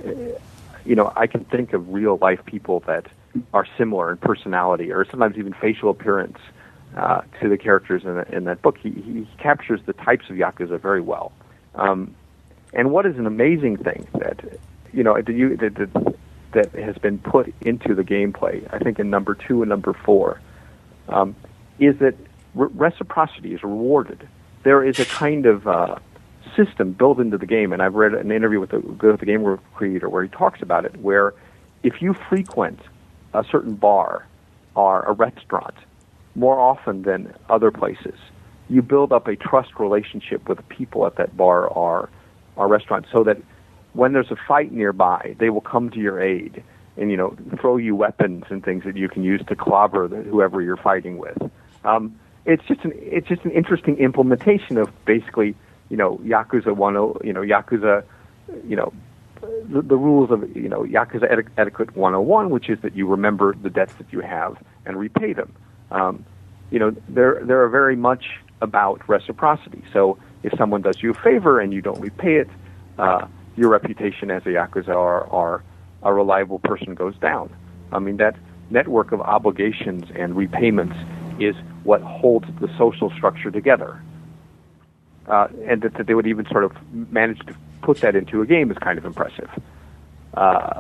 you know, I can think of real-life people that are similar in personality or sometimes even facial appearance uh, to the characters in, the, in that book. He, he captures the types of Yakuza very well. Um, and what is an amazing thing that, you know, that, you, that, that, that has been put into the gameplay, I think in number two and number four, um, is that re- reciprocity is rewarded. There is a kind of uh, system built into the game, and I've read an interview with the, with the game creator where he talks about it, where if you frequent a certain bar or a restaurant more often than other places, you build up a trust relationship with the people at that bar or, or restaurant, so that when there's a fight nearby, they will come to your aid and, you know, throw you weapons and things that you can use to clobber the, whoever you're fighting with. Um, it's just an it's just an interesting implementation of basically, you know, Yakuza one, you know, Yakuza, you know, the, the rules of, you know, Yakuza eti- etiquette one oh one, which is that you remember the debts that you have and repay them. Um, you know, they're they're very much about reciprocity. So if someone does you a favor and you don't repay it, uh, your reputation as a Yakuza or, or a reliable person goes down. I mean, that network of obligations and repayments is what holds the social structure together. Uh, and that, that they would even sort of manage to put that into a game is kind of impressive. Uh,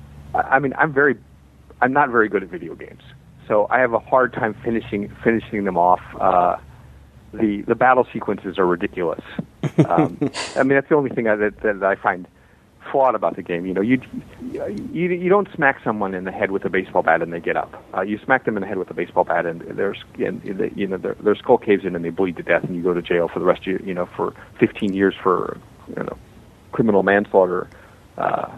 I mean, I'm very, I'm not very good at video games, so I have a hard time finishing finishing them off. Uh, the the battle sequences are ridiculous. Um, I mean, that's the only thing I, that, that I find flawed about the game. You know, you, you you don't smack someone in the head with a baseball bat and they get up. Uh, you smack them in the head with a baseball bat and their and, you know their, their skull caves in and they bleed to death and you go to jail for the rest of your, you know for fifteen years for you know criminal manslaughter, uh,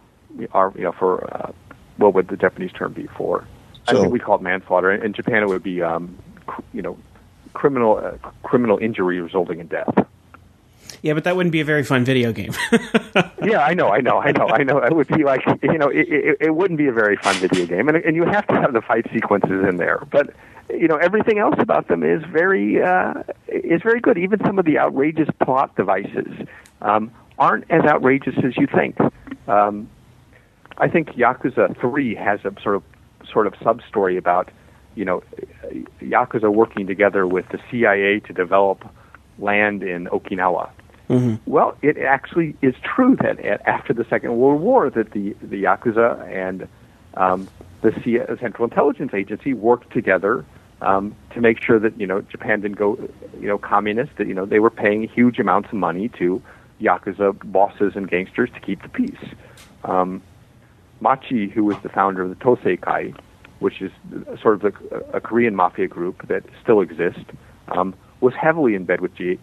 or you know for uh, what would the Japanese term be for? So, I think we call it manslaughter. In Japan, it would be um, cr- you know criminal uh, criminal injury resulting in death. Yeah, but that wouldn't be a very fun video game. Yeah, I know, I know, I know, I know. It would be like, you know, it, it, it wouldn't be a very fun video game, and and you have to have the fight sequences in there. But you know, everything else about them is very uh, is very good. Even some of the outrageous plot devices um, aren't as outrageous as you think. Um, I think Yakuza three has a sort of sort of sub story about you know Yakuza working together with the C I A to develop land in Okinawa. Mm-hmm. Well, it actually is true that after the Second World War, that the, the Yakuza and um, the C- Central Intelligence Agency worked together um, to make sure that you know Japan didn't go you know communist. That you know they were paying huge amounts of money to Yakuza bosses and gangsters to keep the peace. Um, Machi, who was the founder of the Toseikai, which is sort of a, a Korean mafia group that still exists, um, was heavily in bed with G-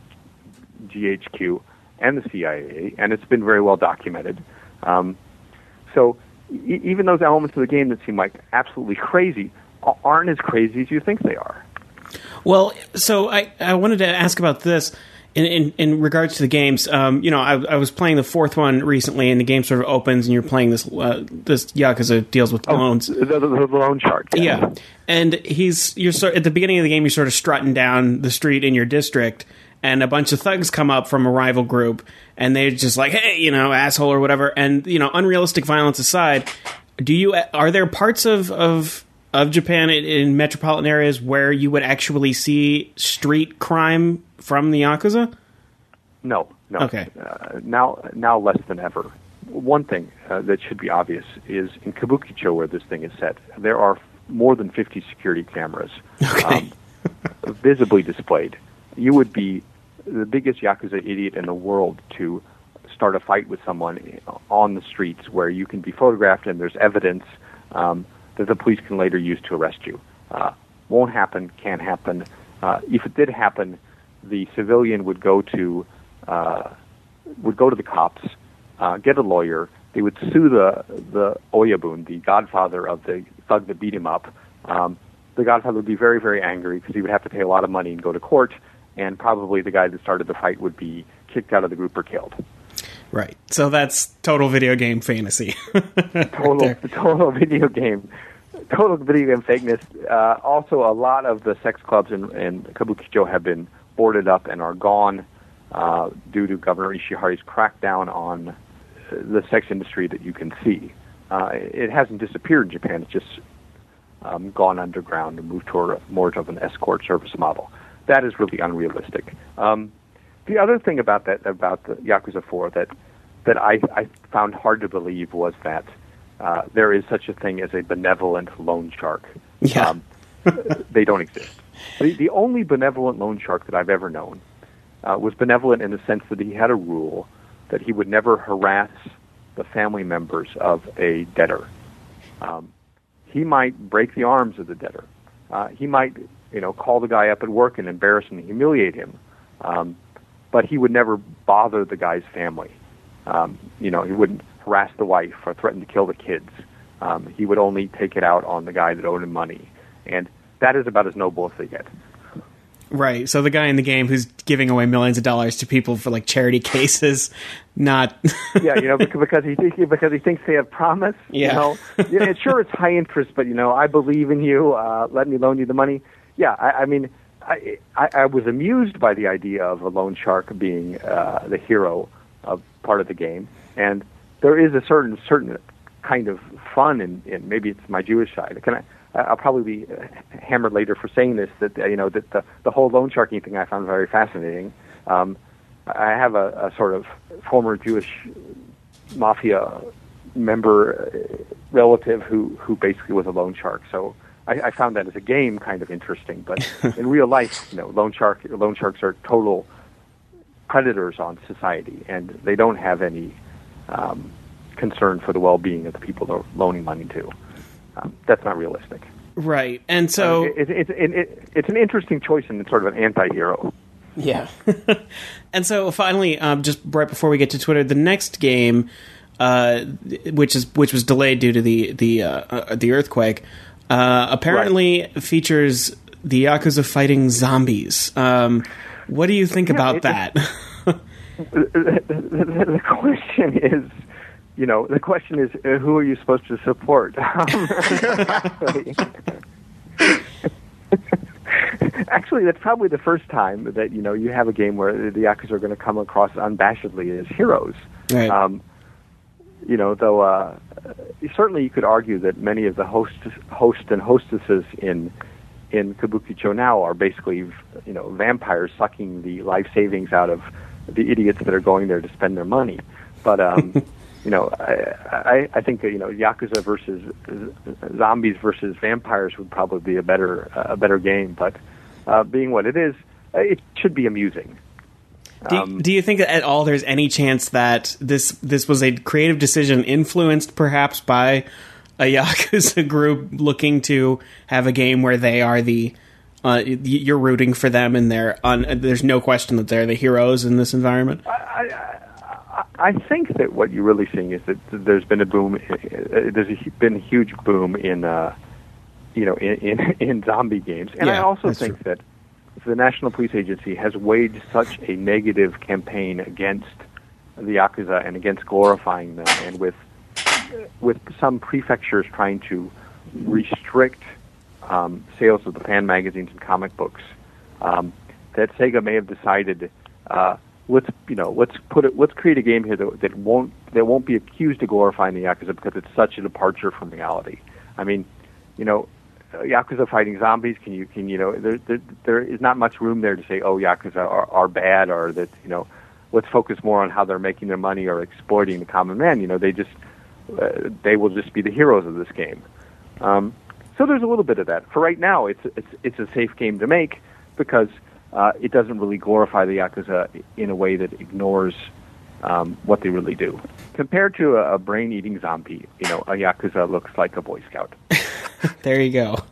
GHQ and the C I A, and it's been very well documented. Um, so e- even those elements of the game that seem like absolutely crazy aren't as crazy as you think they are. Well, so I, I wanted to ask about this in, in, in regards to the games. Um, you know, I, I was playing the fourth one recently, and the game sort of opens, and you're playing this uh, this Yakuza deals with loans. Oh, the, the, the loan shark. Yeah. yeah, and he's you're sort at the beginning of the game. You're sort of strutting down the street in your district, and a bunch of thugs come up from a rival group, and they're just like, "Hey, you know, asshole" or whatever. And you know, unrealistic violence aside, do you are there parts of of of Japan in, in metropolitan areas where you would actually see street crime from the Yakuza? No, no. Okay. Uh, now, now less than ever. One thing uh, that should be obvious is in Kabukicho, where this thing is set, there are more than fifty security cameras okay. um, visibly displayed. You would be the biggest Yakuza idiot in the world to start a fight with someone on the streets where you can be photographed and there's evidence um, that the police can later use to arrest you. Uh, won't happen, can't happen. Uh, if it did happen, the civilian would go to uh, would go to the cops, uh, get a lawyer. They would sue the the Oyabun, the godfather of the thug that beat him up. Um, the godfather would be very, very angry because he would have to pay a lot of money and go to court, and probably the guy that started the fight would be kicked out of the group or killed. Right. So that's total video game fantasy. total, total video game, total video game fakeness. Uh, also, a lot of the sex clubs in, in Kabukicho have been boarded up and are gone uh, due to Governor Ishiharu's crackdown on the sex industry that you can see. Uh, it hasn't disappeared in Japan. It's just um, gone underground and moved toward more of an escort service model. That is really unrealistic. Um, the other thing about that, about the Yakuza four that that I, I found hard to believe was that uh, there is such a thing as a benevolent loan shark. Yeah. Um, they don't exist. The, the only benevolent loan shark that I've ever known uh, was benevolent in the sense that he had a rule that he would never harass the family members of a debtor. Um, he might break the arms of the debtor. Uh, he might, you know, call the guy up at work and embarrass and humiliate him. Um, but he would never bother the guy's family. Um, you know, he wouldn't harass the wife or threaten to kill the kids. Um, he would only take it out on the guy that owed him money. And that is about as noble as they get. Right. So the guy in the game who's giving away millions of dollars to people for like charity cases, not. Yeah, you know, because he because he thinks they have promise. Yeah. You know, yeah, sure, it's high interest, but you know, I believe in you. Uh, let me loan you the money. Yeah, I, I mean, I, I I was amused by the idea of a loan shark being uh, the hero of part of the game, and there is a certain certain kind of fun in, in maybe it's my Jewish side. Can I? I'll probably be hammered later for saying this, that you know that the, the whole loan sharking thing I found very fascinating. Um, I have a, a sort of former Jewish mafia member uh, relative who, who basically was a loan shark. So I, I found that as a game kind of interesting. But in real life, you know, loan shark loan sharks are total predators on society, and they don't have any um, concern for the well-being of the people they're loaning money to. Um, that's not realistic. Right. And so... Uh, it, it, it, it, it's an interesting choice and it's sort of an anti-hero. Yeah. And so finally, um, just right before we get to Twitter, the next game, uh, which is which was delayed due to the the uh, uh, the earthquake, uh, apparently right. features the Yakuza fighting zombies. Um, what do you think yeah, about it, that? the, the, the, the question is... You know, the question is, uh, who are you supposed to support? actually, actually, that's probably the first time that, you know, you have a game where the Yakuza are going to come across unabashedly as heroes. Right. Um, you know, though, uh, certainly you could argue that many of the host, host and hostesses in in Kabukicho now are basically, you know, vampires sucking the life savings out of the idiots that are going there to spend their money. But, um... You know, I, I, I think that, you know, Yakuza versus zombies versus vampires would probably be a better uh, a better game. But uh, being what it is, it should be amusing. Do, um, do you think that at all there's any chance that this this was a creative decision influenced perhaps by a Yakuza group looking to have a game where they are the uh, you're rooting for them and they're on, there's no question that they're the heroes in this environment? I, I, I think that what you're really seeing is that there's been a boom. There's been a huge boom in, uh, you know, in, in, in zombie games, and yeah, I also think true. that the National Police Agency has waged such a negative campaign against the Yakuza and against glorifying them, and with with some prefectures trying to restrict um, sales of the fan magazines and comic books, um, that Sega may have decided. Uh, Let's you know. Let's put it. Let's create a game here that, that won't that won't be accused of glorifying the Yakuza because it's such a departure from reality. I mean, you know, Yakuza fighting zombies. Can you can you know? There there, there is not much room there to say, oh, Yakuza are, are bad, or that you know. Let's focus more on how they're making their money or exploiting the common man. You know, they just uh, they will just be the heroes of this game. Um, so there's a little bit of that. For right now, it's it's it's a safe game to make because. Uh, it doesn't really glorify the Yakuza in a way that ignores um, what they really do. Compared to a, a brain-eating zombie, you know, a Yakuza looks like a Boy Scout. There you go.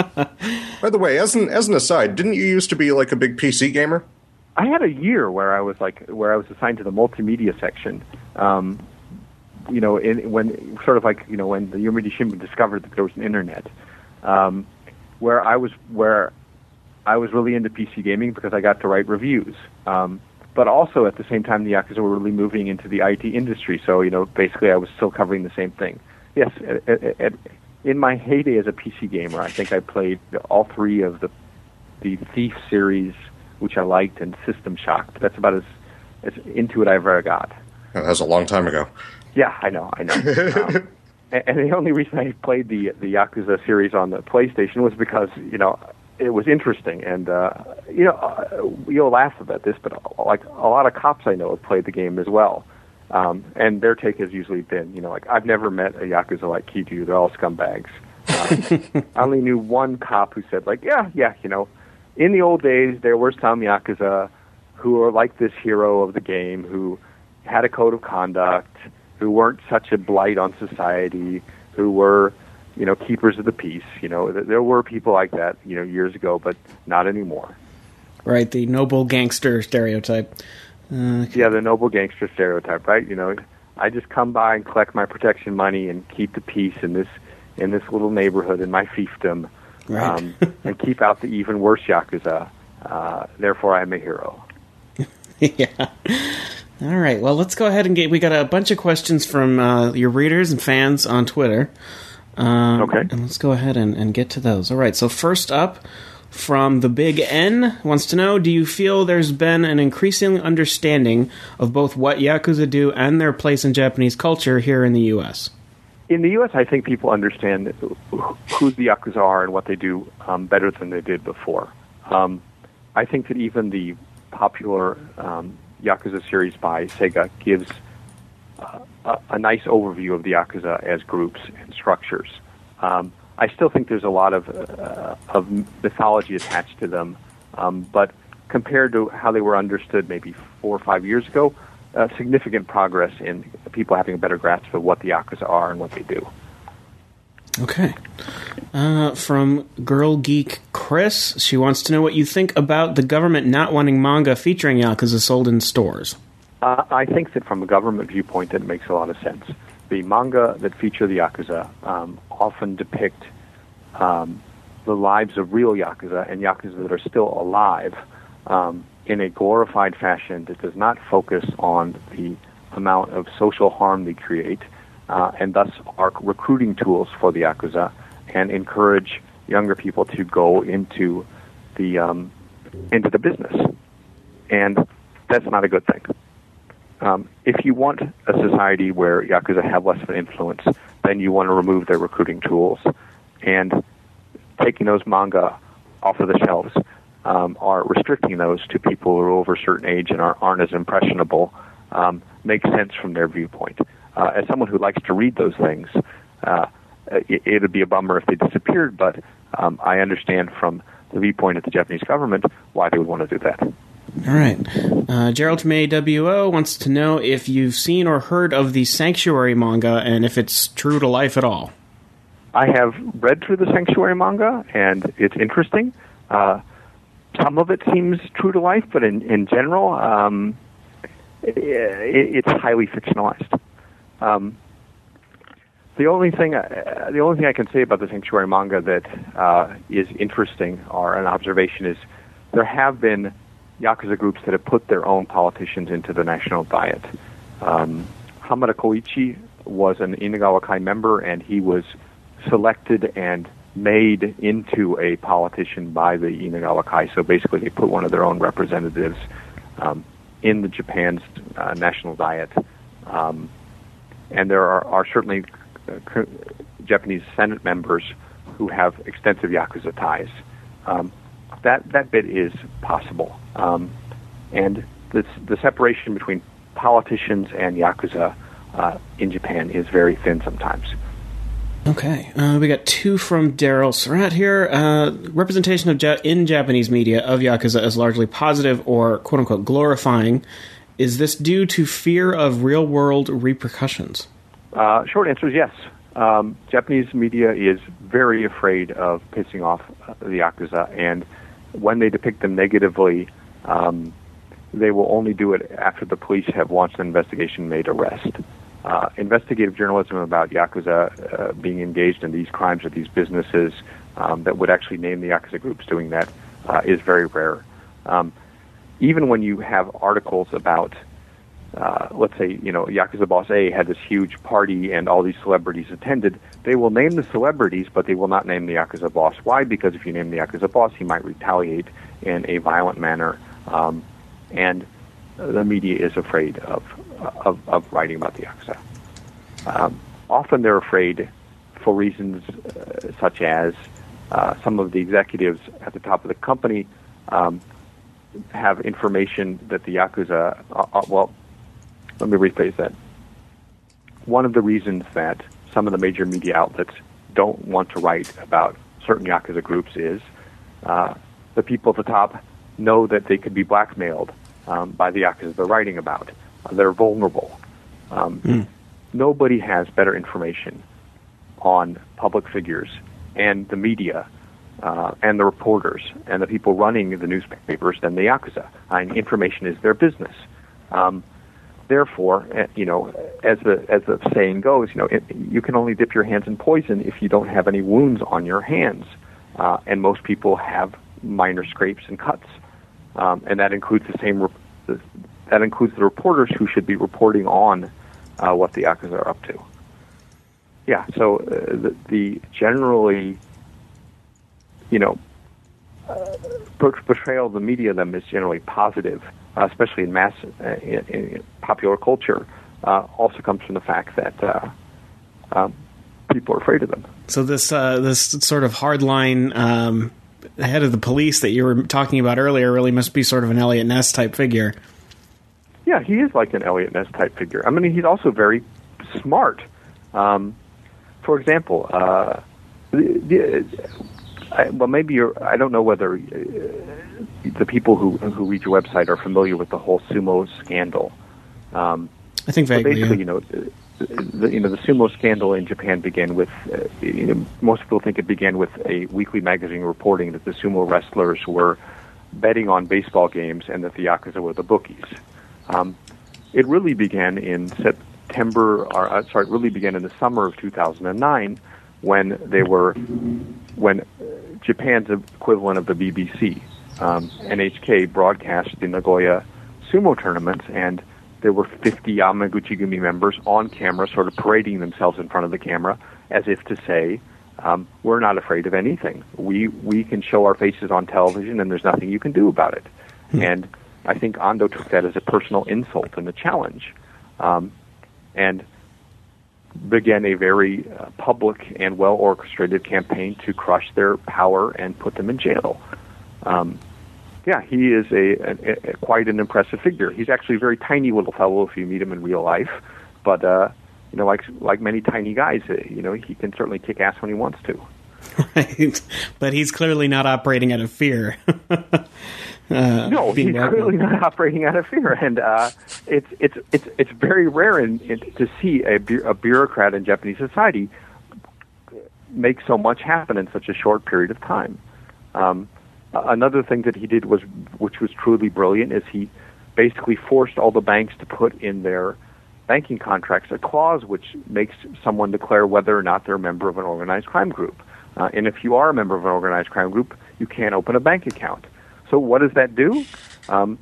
By the way, as an as an aside, didn't you used to be like a big P C gamer? I had a year where I was like where I was assigned to the multimedia section. Um, you know, in, when sort of like you know when the Yomiuri Shimbun discovered that there was an internet, um, where I was where. I was really into P C gaming because I got to write reviews. Um, but also at the same time, the Yakuza were really moving into the I T industry. So, you know, basically I was still covering the same thing. Yes, at, at, in my heyday as a P C gamer, I think I played all three of the the Thief series, which I liked, and System Shock. But that's about as as into it I've ever got. That was a long time ago. Yeah, I know, I know. um, and, and the only reason I played the the Yakuza series on the PlayStation was because, you know, it was interesting. And, uh, you know, uh, you'll laugh about this, but like a lot of cops I know have played the game as well. Um, and their take has usually been, you know, like, I've never met a Yakuza like Kiryu. They're all scumbags. Um, I only knew one cop who said, like, yeah, yeah, you know, in the old days, there were some Yakuza who were like this hero of the game, who had a code of conduct, who weren't such a blight on society, who were, you know, keepers of the peace. You know, there were people like that, you know, years ago, but not anymore. Right, the noble gangster stereotype. Uh, okay. Yeah, the noble gangster stereotype, right? You know, I just come by and collect my protection money and keep the peace in this in this little neighborhood in my fiefdom, right. um, and keep out the even worse Yakuza. Uh, therefore, I'm a hero. Yeah. All right. Well, let's go ahead and get. We got a bunch of questions from uh, your readers and fans on Twitter. Um, okay. And let's go ahead and, and get to those. All right. So first up, from the Big N, wants to know: do you feel there's been an increasing understanding of both what Yakuza do and their place in Japanese culture here in the U S? In the U S, I think people understand who the Yakuza are and what they do um, better than they did before. Um, I think that even the popular um, Yakuza series by Sega gives uh, a, a nice overview of the Yakuza as groups and structures. Um, I still think there's a lot of uh, of mythology attached to them, um, but compared to how they were understood maybe four or five years ago, uh, significant progress in people having a better grasp of what the Yakuza are and what they do. Okay. Uh, from Girl Geek Chris, she wants to know what you think about the government not wanting manga featuring Yakuza sold in stores. Uh, I think that from a government viewpoint, that makes a lot of sense. The manga that feature the Yakuza um, often depict um, the lives of real Yakuza and Yakuza that are still alive um, in a glorified fashion that does not focus on the amount of social harm they create, uh, and thus are recruiting tools for the Yakuza and encourage younger people to go into the um, into the business. And that's not a good thing. Um, if you want a society where Yakuza have less of an influence, then you want to remove their recruiting tools. And taking those manga off of the shelves um, or restricting those to people who are over a certain age and are, aren't as impressionable um, makes sense from their viewpoint. Uh, as someone who likes to read those things, uh, it, it would be a bummer if they disappeared, but um, I understand from the viewpoint of the Japanese government why they would want to do that. All right. Uh, Gerald from A W O wants to know if you've seen or heard of the Sanctuary manga and if it's true to life at all. I have read through the Sanctuary manga, and it's interesting. Uh, some of it seems true to life, but in, in general, um, it, it, it's highly fictionalized. Um, the only thing, uh, the only thing I can say about the Sanctuary manga that uh, is interesting, or an observation, is there have been Yakuza groups that have put their own politicians into the national diet. Um, Hamada Koichi was an Inagawa Kai member, and he was selected and made into a politician by the Inagawa Kai. So basically, they put one of their own representatives um, in the Japan's uh, national diet. Um, and there are, are certainly uh, Japanese Senate members who have extensive Yakuza ties. Um, that that bit is possible. Um, and the, the separation between politicians and Yakuza uh, in Japan is very thin sometimes. Okay. Uh, we got two from Daryl Surratt here. Uh, representation of ja- in Japanese media of Yakuza as largely positive or quote-unquote glorifying. Is this due to fear of real-world repercussions? Uh, short answer is yes. Um, Japanese media is very afraid of pissing off the Yakuza, and when they depict them negatively, um, they will only do it after the police have launched an investigation and made arrest. Uh, investigative journalism about Yakuza uh, being engaged in these crimes or these businesses um, that would actually name the Yakuza groups doing that uh, is very rare. Um, even when you have articles about uh, let's say, you know, Yakuza Boss A had this huge party and all these celebrities attended, they will name the celebrities, but they will not name the Yakuza Boss. Why? Because if you name the Yakuza Boss, he might retaliate in a violent manner, um, and the media is afraid of, of, of writing about the Yakuza. Um, often they're afraid for reasons uh, such as uh, some of the executives at the top of the company um, have information that the Yakuza, uh, uh, well, let me rephrase that. One of the reasons that some of the major media outlets don't want to write about certain Yakuza groups is uh, the people at the top know that they could be blackmailed um, by the Yakuza they're writing about. Uh, they're vulnerable. Um, mm. Nobody has better information on public figures and the media uh, and the reporters and the people running the newspapers than the Yakuza. And information is their business. Um, therefore, you know, as the as the saying goes, you know, it, you can only dip your hands in poison if you don't have any wounds on your hands. Uh, and most people have minor scrapes and cuts, um, and that includes the same. Re- the, that includes the reporters who should be reporting on uh, what the Yakuza are up to. Yeah, so uh, the, the generally, you know, uh, portrayal of the media of them is generally positive, uh, especially in mass, uh, in, in popular culture. Uh, also comes from the fact that uh, um, people are afraid of them. So this uh, this sort of hardline um, head of the police that you were talking about earlier really must be sort of an Elliot Ness type figure. Yeah, he is like an Elliot Ness type figure. I mean, he's also very smart. Um, for example, uh, the, the, I, well, maybe you're, I don't know whether uh, the people who who read your website are familiar with the whole sumo scandal. Um, I think vaguely. Basically, yeah. you know, the, you know, the sumo scandal in Japan began with. Uh, you know, most people think it began with a weekly magazine reporting that the sumo wrestlers were betting on baseball games and that the Yakuza were the bookies. Um, it really began in September, or uh, sorry, it really began in the summer of two thousand nine, when they were, when Japan's equivalent of the B B C, um, N H K, broadcast the Nagoya sumo tournaments, and there were fifty Yamaguchi-gumi members on camera, sort of parading themselves in front of the camera, as if to say, um, "We're not afraid of anything. We we can show our faces on television, and there's nothing you can do about it." Hmm. And I think Ando took that as a personal insult and a challenge, um, and began a very uh, public and well-orchestrated campaign to crush their power and put them in jail. Um, yeah, he is a, a, a quite an impressive figure. He's actually a very tiny little fellow if you meet him in real life, but uh, you know, like like many tiny guys, uh, you know, he can certainly kick ass when he wants to. Right, but he's clearly not operating out of fear. Uh, no, he's clearly not operating out of fear, and uh, it's it's it's it's very rare in, in, to see a, bu- a bureaucrat in Japanese society make so much happen in such a short period of time. Um, another thing that he did was, which was truly brilliant, is he basically forced all the banks to put in their banking contracts a clause which makes someone declare whether or not they're a member of an organized crime group. Uh, and if you are a member of an organized crime group, you can't open a bank account. So what does that do? Um,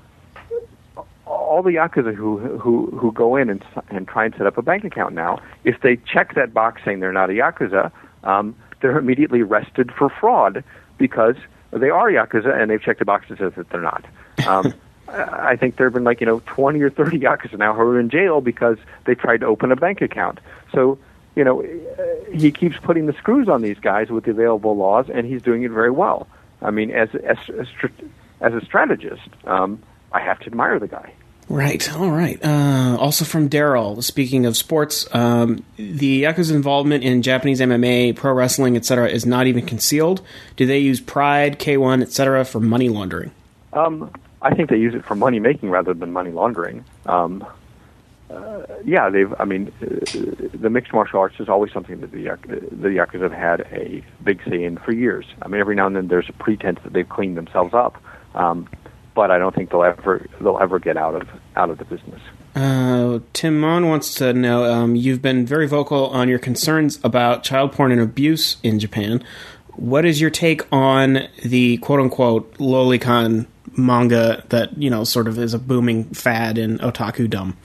all the Yakuza who who who go in and and try and set up a bank account now, if they check that box saying they're not a Yakuza, um, they're immediately arrested for fraud because they are Yakuza and they've checked the box that says that they're not. Um, I think there have been like, you know, twenty or thirty Yakuza now who are in jail because they tried to open a bank account. So, you know, he keeps putting the screws on these guys with the available laws, and he's doing it very well. I mean, as as as a strategist, um, I have to admire the guy. Right. All right. Uh, also from Daryl, speaking of sports, um, the Yakuza's involvement in Japanese M M A, pro wrestling, et cetera, is not even concealed. Do they use Pride, K one, et cetera, for money laundering? Um, I think they use it for money making rather than money laundering. Um, uh, yeah, they've. I mean, uh, the mixed martial arts is always something that the the Yakuza have had a big say in for years. I mean, every now and then there's a pretense that they've cleaned themselves up, um, but I don't think they'll ever they'll ever get out of out of the business. Uh, Tim Mon wants to know: um, you've been very vocal on your concerns about child porn and abuse in Japan. What is your take on the quote unquote lolicon manga that, you know, sort of is a booming fad in otaku-dom?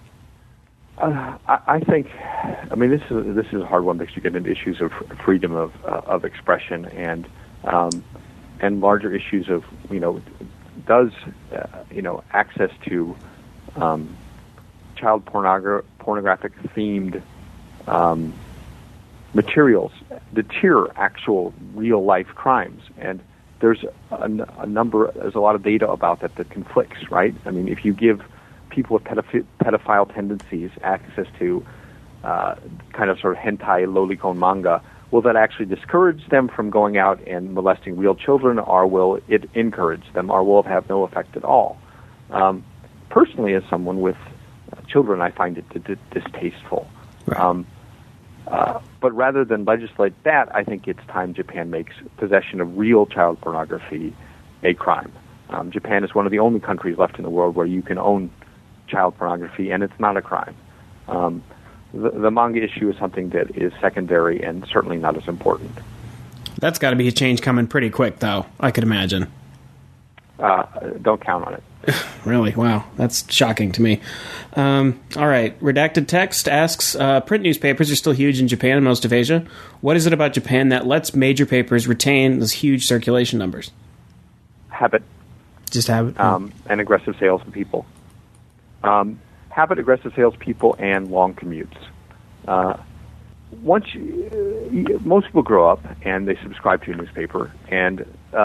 Uh, I, I think, I mean, this is this is a hard one because you get into issues of freedom of uh, of expression and um, and larger issues of, you know, does uh, you know access to um, child pornogra- pornographic themed um, materials deter actual real life crimes? And there's a, a number, there's a lot of data about that that conflicts, right? I mean, if you give people with pedoph- pedophile tendencies access to uh, kind of sort of hentai lolicon manga, will that actually discourage them from going out and molesting real children, or will it encourage them, or will it have no effect at all? Um, personally, as someone with uh, children, I find it d- d- distasteful. Right. Um, uh, but rather than legislate that, I think it's time Japan makes possession of real child pornography a crime. Um, Japan is one of the only countries left in the world where you can own child pornography, and it's not a crime. Um, the, the manga issue is something that is secondary and certainly not as important. That's got to be a change coming pretty quick, though, I could imagine. Uh, don't count on it. Really? Wow. That's shocking to me. Um, all right. Redacted Text asks, uh, print newspapers are still huge in Japan and most of Asia. What is it about Japan that lets major papers retain those huge circulation numbers? Habit. Just habit? Um, and aggressive salespeople. Um, habit, aggressive salespeople, and long commutes. Uh, once you, most people grow up and they subscribe to a newspaper, and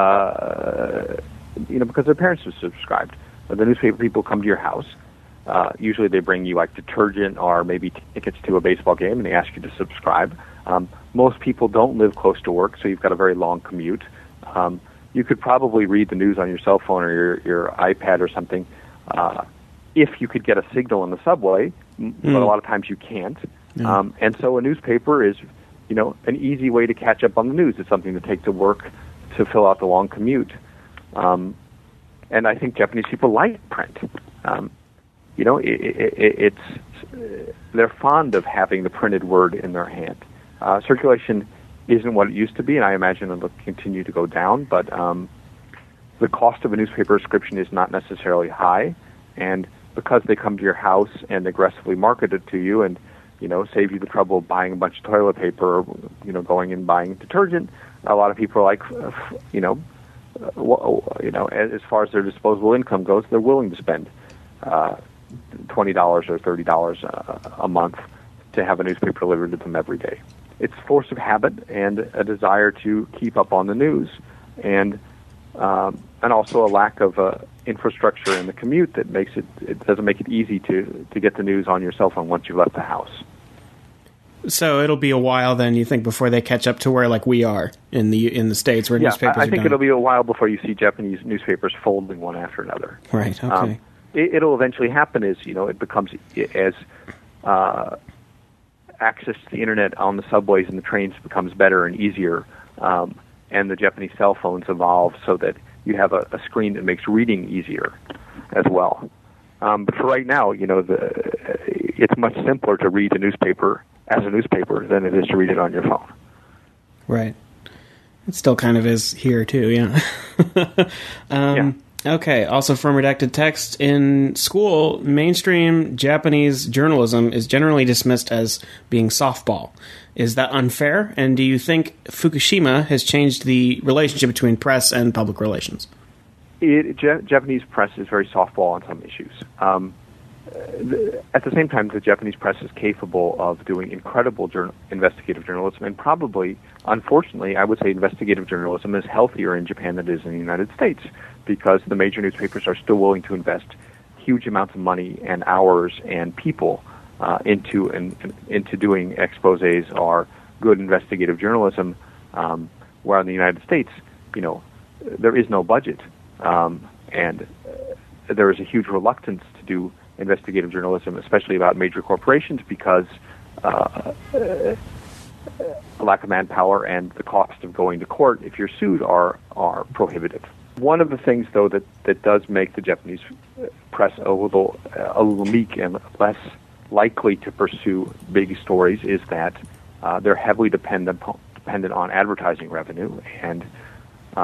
uh, you know because their parents have subscribed. The newspaper people come to your house. Uh, usually, they bring you like detergent or maybe tickets to a baseball game, and they ask you to subscribe. Um, most people don't live close to work, so you've got a very long commute. Um, you could probably read the news on your cell phone or your, your iPad or something. Uh, if you could get a signal in the subway, mm. but a lot of times you can't. Yeah. Um, and so a newspaper is, you know, an easy way to catch up on the news. It's something to take to work to fill out the long commute. Um, and I think Japanese people like print. Um, you know, it, it, it's they're fond of having the printed word in their hand. Uh, circulation isn't what it used to be, and I imagine it'll continue to go down, but um, the cost of a newspaper subscription is not necessarily high, and because they come to your house and aggressively market it to you and, you know, save you the trouble of buying a bunch of toilet paper or, you know, going and buying detergent, a lot of people are like, you know, uh, you know, as far as their disposable income goes, they're willing to spend uh, twenty dollars or thirty dollars a, a month to have a newspaper delivered to them every day. It's force of habit and a desire to keep up on the news, and um, and also a lack of uh, infrastructure in the commute that makes it it doesn't make it easy to to get the news on your cell phone once you left the house. So it'll be a while then, you think, before they catch up to where like we are in the in the States where yeah, newspapers I, I are think done. It'll be a while before you see Japanese newspapers folding one after another. Right. Okay. Um, it, it'll eventually happen as you know it becomes as uh, access to the internet on the subways and the trains becomes better and easier, um, and the Japanese cell phones evolve so that you have a, a screen that makes reading easier as well. Um, but for right now, you know, the, it's much simpler to read a newspaper as a newspaper than it is to read it on your phone. Right. It still kind of is here, too, yeah. um, yeah. Okay, also from Redacted Text, in school, mainstream Japanese journalism is generally dismissed as being softball. Is that unfair? And do you think Fukushima has changed the relationship between press and public relations? It, J- Japanese press is very softball on some issues. Um, the, at the same time, the Japanese press is capable of doing incredible journal- investigative journalism, and probably, unfortunately, I would say investigative journalism is healthier in Japan than it is in the United States, because the major newspapers are still willing to invest huge amounts of money and hours and people uh, into in, into doing exposés or good investigative journalism, um, where in the United States, you know, there is no budget. Um, and uh, there is a huge reluctance to do investigative journalism, especially about major corporations, because uh, uh, lack of manpower and the cost of going to court if you're sued are are prohibitive. One of the things, though, that, that does make the Japanese press a little a little meek and less likely to pursue big stories is that uh, they're heavily dependent dependent on advertising revenue, and um,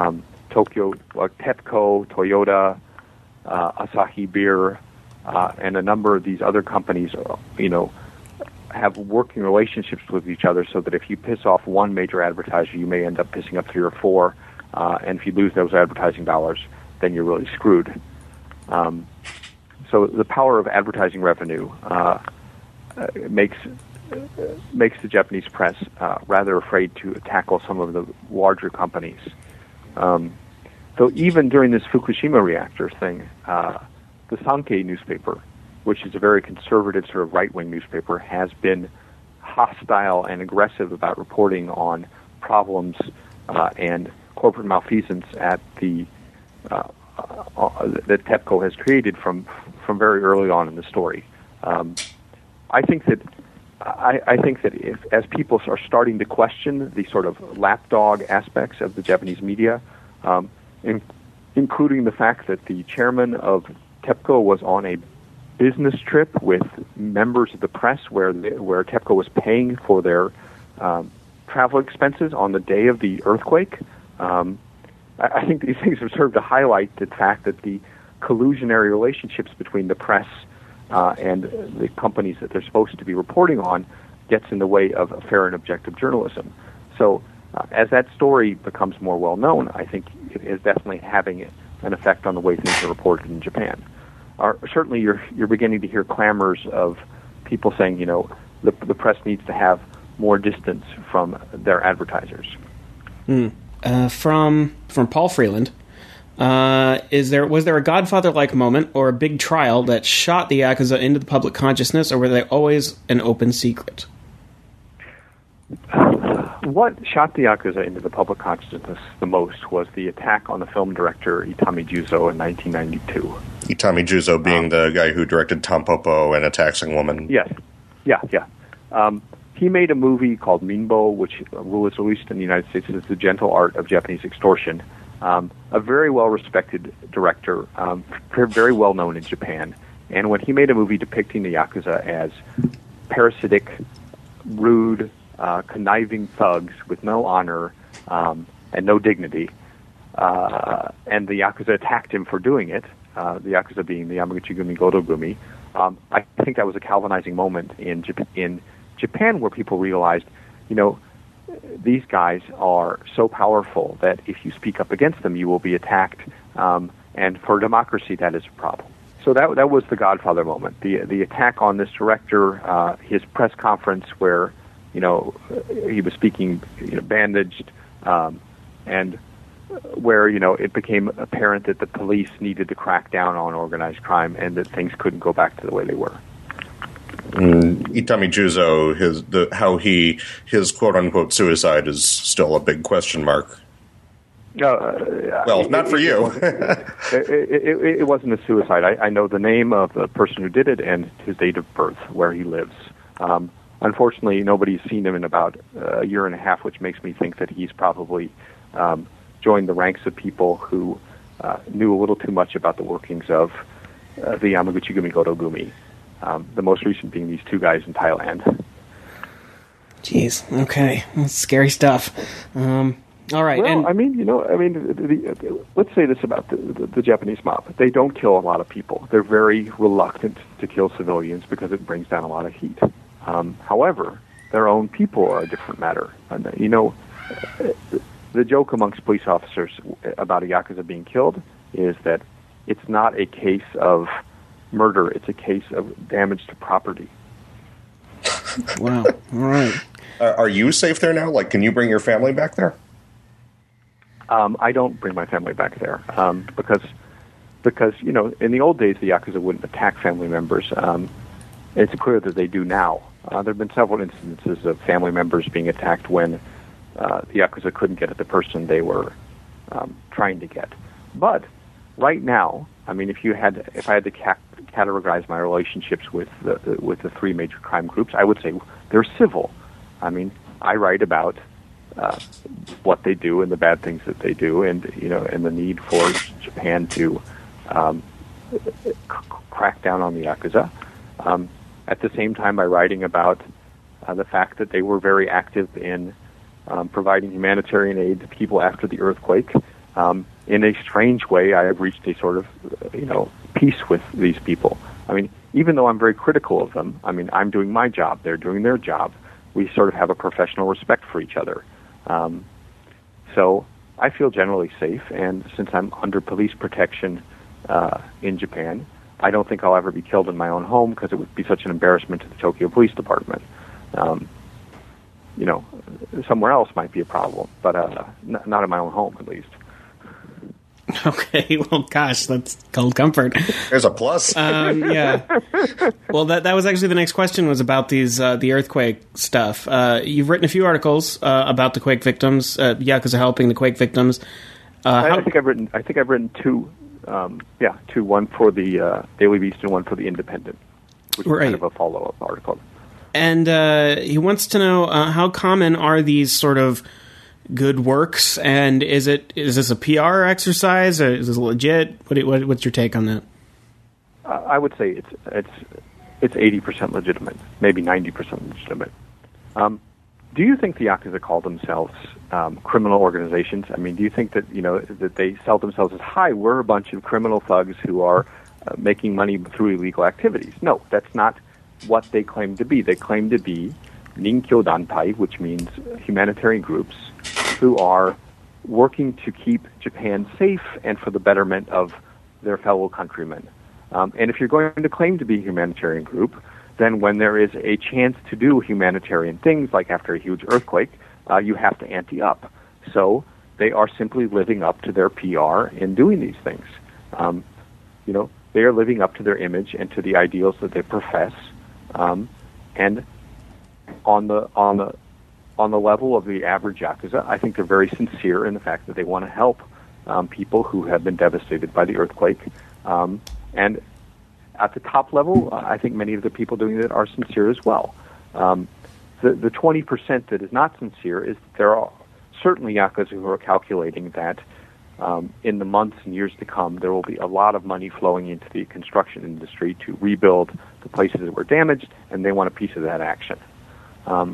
Tokyo, like TEPCO, Toyota, uh, Asahi Beer, uh, and a number of these other companies, uh, you know, have working relationships with each other so that if you piss off one major advertiser, you may end up pissing up three or four, uh, and if you lose those advertising dollars, then you're really screwed. Um, so the power of advertising revenue uh, uh, makes makes the Japanese press uh, rather afraid to tackle some of the larger companies. Um, so even during this Fukushima reactor thing, uh, the Sankei newspaper, which is a very conservative sort of right-wing newspaper, has been hostile and aggressive about reporting on problems uh, and corporate malfeasance at the uh, uh, that TEPCO has created from from very early on in the story. Um, I think that I, I think that if as people are starting to question the sort of lapdog aspects of the Japanese media, um, in, including the fact that the chairman of TEPCO was on a business trip with members of the press where they, where TEPCO was paying for their um, travel expenses on the day of the earthquake. Um, I, I think these things have served to highlight the fact that the collusionary relationships between the press uh, and the companies that they're supposed to be reporting on gets in the way of fair and objective journalism. So uh, as that story becomes more well known, I think it is definitely having an effect on the way things are reported in Japan. Are, certainly you're you're beginning to hear clamors of people saying, you know, the the press needs to have more distance from their advertisers. Mm. Uh, from from Paul Freeland, uh, is there was there a Godfather-like moment or a big trial that shot the Yakuza into the public consciousness, or were they always an open secret? What shot the Yakuza into the public consciousness the most was the attack on the film director Itami Juzo in nineteen ninety-two. Itami Juzo being um, the guy who directed Tampopo and A Taxing Woman. Yes. Yeah, yeah. Um, he made a movie called Minbo, which was released in the United States as The Gentle Art of Japanese Extortion. Um, a very well-respected director, um, very well-known in Japan. And when he made a movie depicting the Yakuza as parasitic, rude, uh, conniving thugs with no honor um, and no dignity, uh, and the Yakuza attacked him for doing it, uh, the Yakuza being the Yamaguchi-gumi Goto-gumi, um, I think that was a galvanizing moment in Japan, in Japan where people realized, you know, these guys are so powerful that if you speak up against them, you will be attacked, um, and for democracy, that is a problem. So that that was the Godfather moment. The the attack on this director, uh, his press conference where, you know, he was speaking, you know, bandaged, um, and where, you know, it became apparent that the police needed to crack down on organized crime and that things couldn't go back to the way they were. Mm, Itami Juzo, his the how he his quote unquote suicide is still a big question mark. No, uh, well, not it, for it, you. it, it, it, it wasn't a suicide. I, I know the name of the person who did it and his date of birth, where he lives. Um, unfortunately, nobody's seen him in about a year and a half, which makes me think that he's probably um, joined the ranks of people who uh, knew a little too much about the workings of uh, the Yamaguchi-gumi Goto-gumi. Um, the most recent being these two guys in Thailand. Jeez, okay. That's scary stuff. Um, all right. Well, and I mean, you know, I mean, the, the, let's say this about the, the, the Japanese mob. They don't kill a lot of people. They're very reluctant to kill civilians because it brings down a lot of heat. Um, however, their own people are a different matter. And, you know, the joke amongst police officers about a Yakuza being killed is that it's not a case of murder, it's a case of damage to property. Wow. All right. Uh, are you safe there now? Like, can you bring your family back there? Um, I don't bring my family back there um, because, because you know, in the old days, the Yakuza wouldn't attack family members. Um, it's clear that they do now. Uh, there have been several instances of family members being attacked when uh, the Yakuza couldn't get at the person they were um, trying to get. But right now, I mean, if you had, if I had to ca- categorize my relationships with the, the with the three major crime groups, I would say they're civil. I mean, I write about uh, what they do and the bad things that they do, and you know, and the need for Japan to um, c- crack down on the Yakuza. Um, at the same time, by writing about uh, the fact that they were very active in um, providing humanitarian aid to people after the earthquake, Um, in a strange way, I have reached a sort of, you know, peace with these people. I mean, even though I'm very critical of them, I mean, I'm doing my job, they're doing their job. We sort of have a professional respect for each other. Um, so I feel generally safe, and since I'm under police protection uh, in Japan, I don't think I'll ever be killed in my own home because it would be such an embarrassment to the Tokyo Police Department. Um, you know, somewhere else might be a problem, but uh, n- not in my own home, at least. Okay, well, gosh, that's cold comfort. There's a plus. um, yeah. Well, that that was actually the next question was about these uh, the earthquake stuff. Uh, you've written a few articles uh, about the quake victims. Uh, Yakuza helping the quake victims. Uh, I, how- I think I've written. I think I've written two. Um, yeah, two. One for the uh, Daily Beast and one for the Independent, which is Right. kind of a follow-up article. And uh, he wants to know uh, how common are these sort of good works, and is it is this a P R exercise, or is this legit? What, do you- what what's your take on that? Uh, I would say it's it's it's eighty percent legitimate, maybe ninety percent legitimate. Um, do you think the Yakuza call themselves um, criminal organizations? I mean, do you think that you know that they sell themselves as, "Hi, we're a bunch of criminal thugs who are uh, making money through illegal activities"? No, that's not what they claim to be. They claim to be Ninkyo Dantai, which means humanitarian groups who are working to keep Japan safe and for the betterment of their fellow countrymen. Um, and if you're going to claim to be a humanitarian group, then when there is a chance to do humanitarian things, like after a huge earthquake, uh, you have to ante up. So they are simply living up to their P R in doing these things. Um, you know, they are living up to their image and to the ideals that they profess. Um, and on the on the on the level of the average Yakuza, I think they're very sincere in the fact that they want to help um, people who have been devastated by the earthquake. Um, and at the top level, uh, I think many of the people doing that are sincere as well. Um, the the twenty percent that is not sincere is that there are certainly Yakuza who are calculating that um, in the months and years to come, there will be a lot of money flowing into the construction industry to rebuild the places that were damaged, and they want a piece of that action. Um,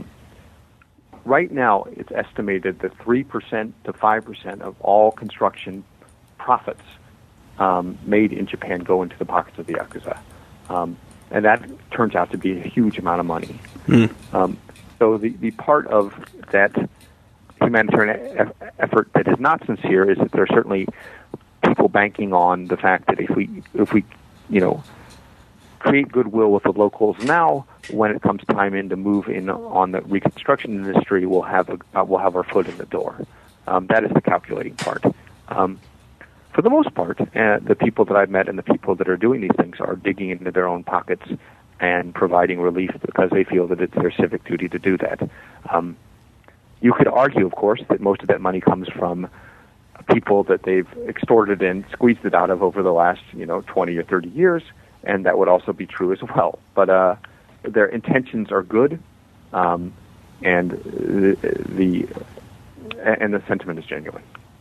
right now, it's estimated that three percent to five percent of all construction profits um, made in Japan go into the pockets of the Yakuza. Um, and that turns out to be a huge amount of money. Mm. Um, so the, the part of that humanitarian e- effort that is not sincere is that there are certainly people banking on the fact that if we, if we, you know, create goodwill with the locals now, when it comes time in to move in on the reconstruction industry, we'll have a, uh, we'll have our foot in the door. Um, that is the calculating part. Um, for the most part, uh, the people that I've met and the people that are doing these things are digging into their own pockets and providing relief because they feel that it's their civic duty to do that. Um, you could argue, of course, that most of that money comes from people that they've extorted and squeezed it out of over the last, you know, twenty or thirty years, and that would also be true as well. But uh, their intentions are good, um, and the, the and the sentiment is genuine.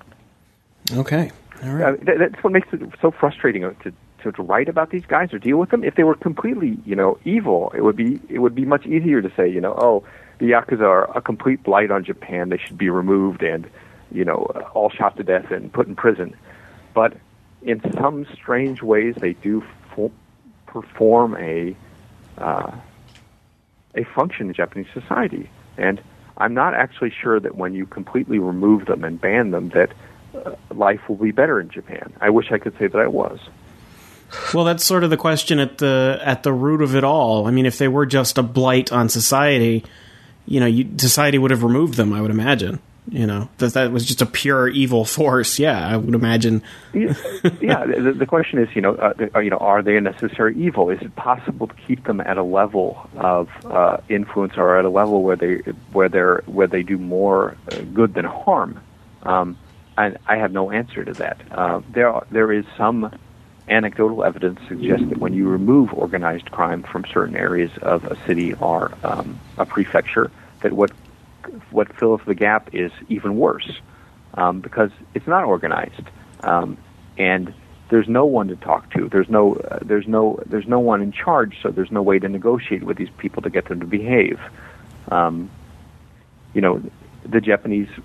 Okay, all right. Uh, that, that's what makes it so frustrating to, to to write about these guys or deal with them. If they were completely, you know, evil, it would be it would be much easier to say, you know, oh, the Yakuza are a complete blight on Japan. They should be removed and, you know, all shot to death and put in prison. But in some strange ways, they do fo- perform a uh, a function in Japanese society. And I'm not actually sure that when you completely remove them and ban them, that uh, life will be better in Japan. I wish I could say that I was. Well, that's sort of the question at the at the root of it all. I mean, if they were just a blight on society, you know, you, society would have removed them, I would imagine. You know, that that was just a pure evil force. Yeah, I would imagine. yeah, the, the question is, you know, uh, you know, are they a necessary evil? Is it possible to keep them at a level of uh, influence, or at a level where they where they where they do more uh, good than harm? Um, and I have no answer to that. Uh, there are, there is some anecdotal evidence to suggest that when you remove organized crime from certain areas of a city or um, a prefecture, that what what fills the gap is even worse, um, because it's not organized, um, and there's no one to talk to. There's no uh, there's no there's no one in charge, so there's no way to negotiate with these people to get them to behave. Um, you know, the Japanese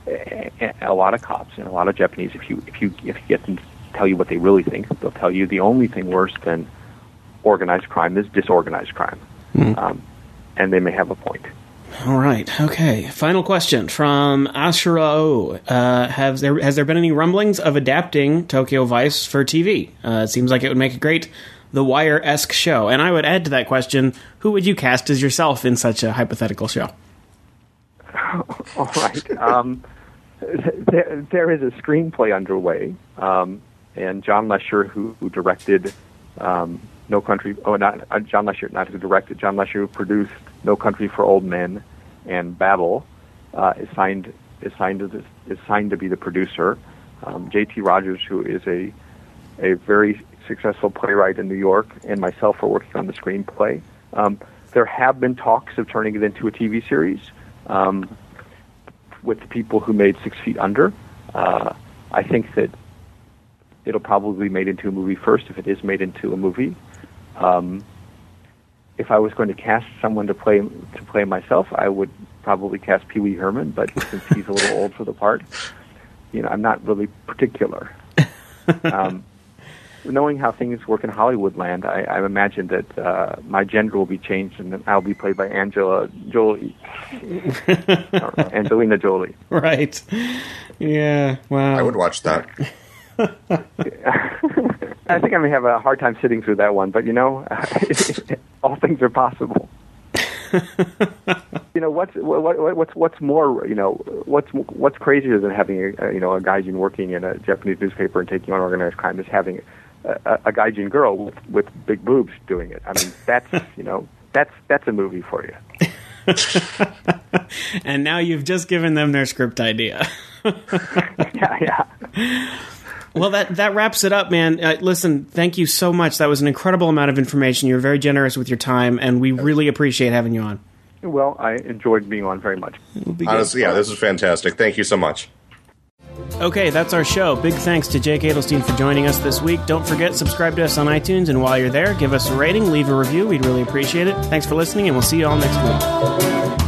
a, a lot of cops and a lot of Japanese, if you if you if you get them to tell you what they really think, they'll tell you the only thing worse than organized crime is disorganized crime, mm-hmm. um, and they may have a point. All right. Okay. Final question from Ashura O. Uh, has there has there been any rumblings of adapting Tokyo Vice for T V? Uh, it seems like it would make a great The Wire-esque show. And I would add to that question: who would you cast as yourself in such a hypothetical show? All right. Um, there, there is a screenplay underway, um, and John Lesher, who, who directed um, No Country, oh, not uh, John Lesher, not who directed, John Lesher, who produced No Country for Old Men and Babel, uh, is signed is signed to this, is signed to be the producer. Um, J T Rogers, who is a a very successful playwright in New York, and myself are working on the screenplay. Um, there have been talks of turning it into a T V series. Um, with the people who made Six Feet Under. Uh, I think that it'll probably be made into a movie first if it is made into a movie. Um, if I was going to cast someone to play to play myself, I would probably cast Pee Wee Herman, but since he's a little old for the part, you know, I'm not really particular. Um, knowing how things work in Hollywood land, I, I imagine that uh, my gender will be changed and I'll be played by Angela Jolie. Angelina Jolie. Right. Yeah, wow. I would watch that. I think I may have a hard time sitting through that one, but, you know, all things are possible. You know, what's what, what's what's more, you know, what's what's crazier than having a, you know, a gaijin working in a Japanese newspaper and taking on organized crime is having a, a gaijin girl with, with big boobs doing it. I mean, that's, you know, that's that's a movie for you. And now you've just given them their script idea. yeah, yeah. Well, that, that wraps it up, man. Uh, listen, thank you so much. That was an incredible amount of information. You're very generous with your time, and we really appreciate having you on. Well, I enjoyed being on very much. Honestly, yeah, this is fantastic. Thank you so much. Okay, that's our show. Big thanks to Jake Adelstein for joining us this week. Don't forget, subscribe to us on iTunes, and while you're there, give us a rating, leave a review. We'd really appreciate it. Thanks for listening, and we'll see you all next week.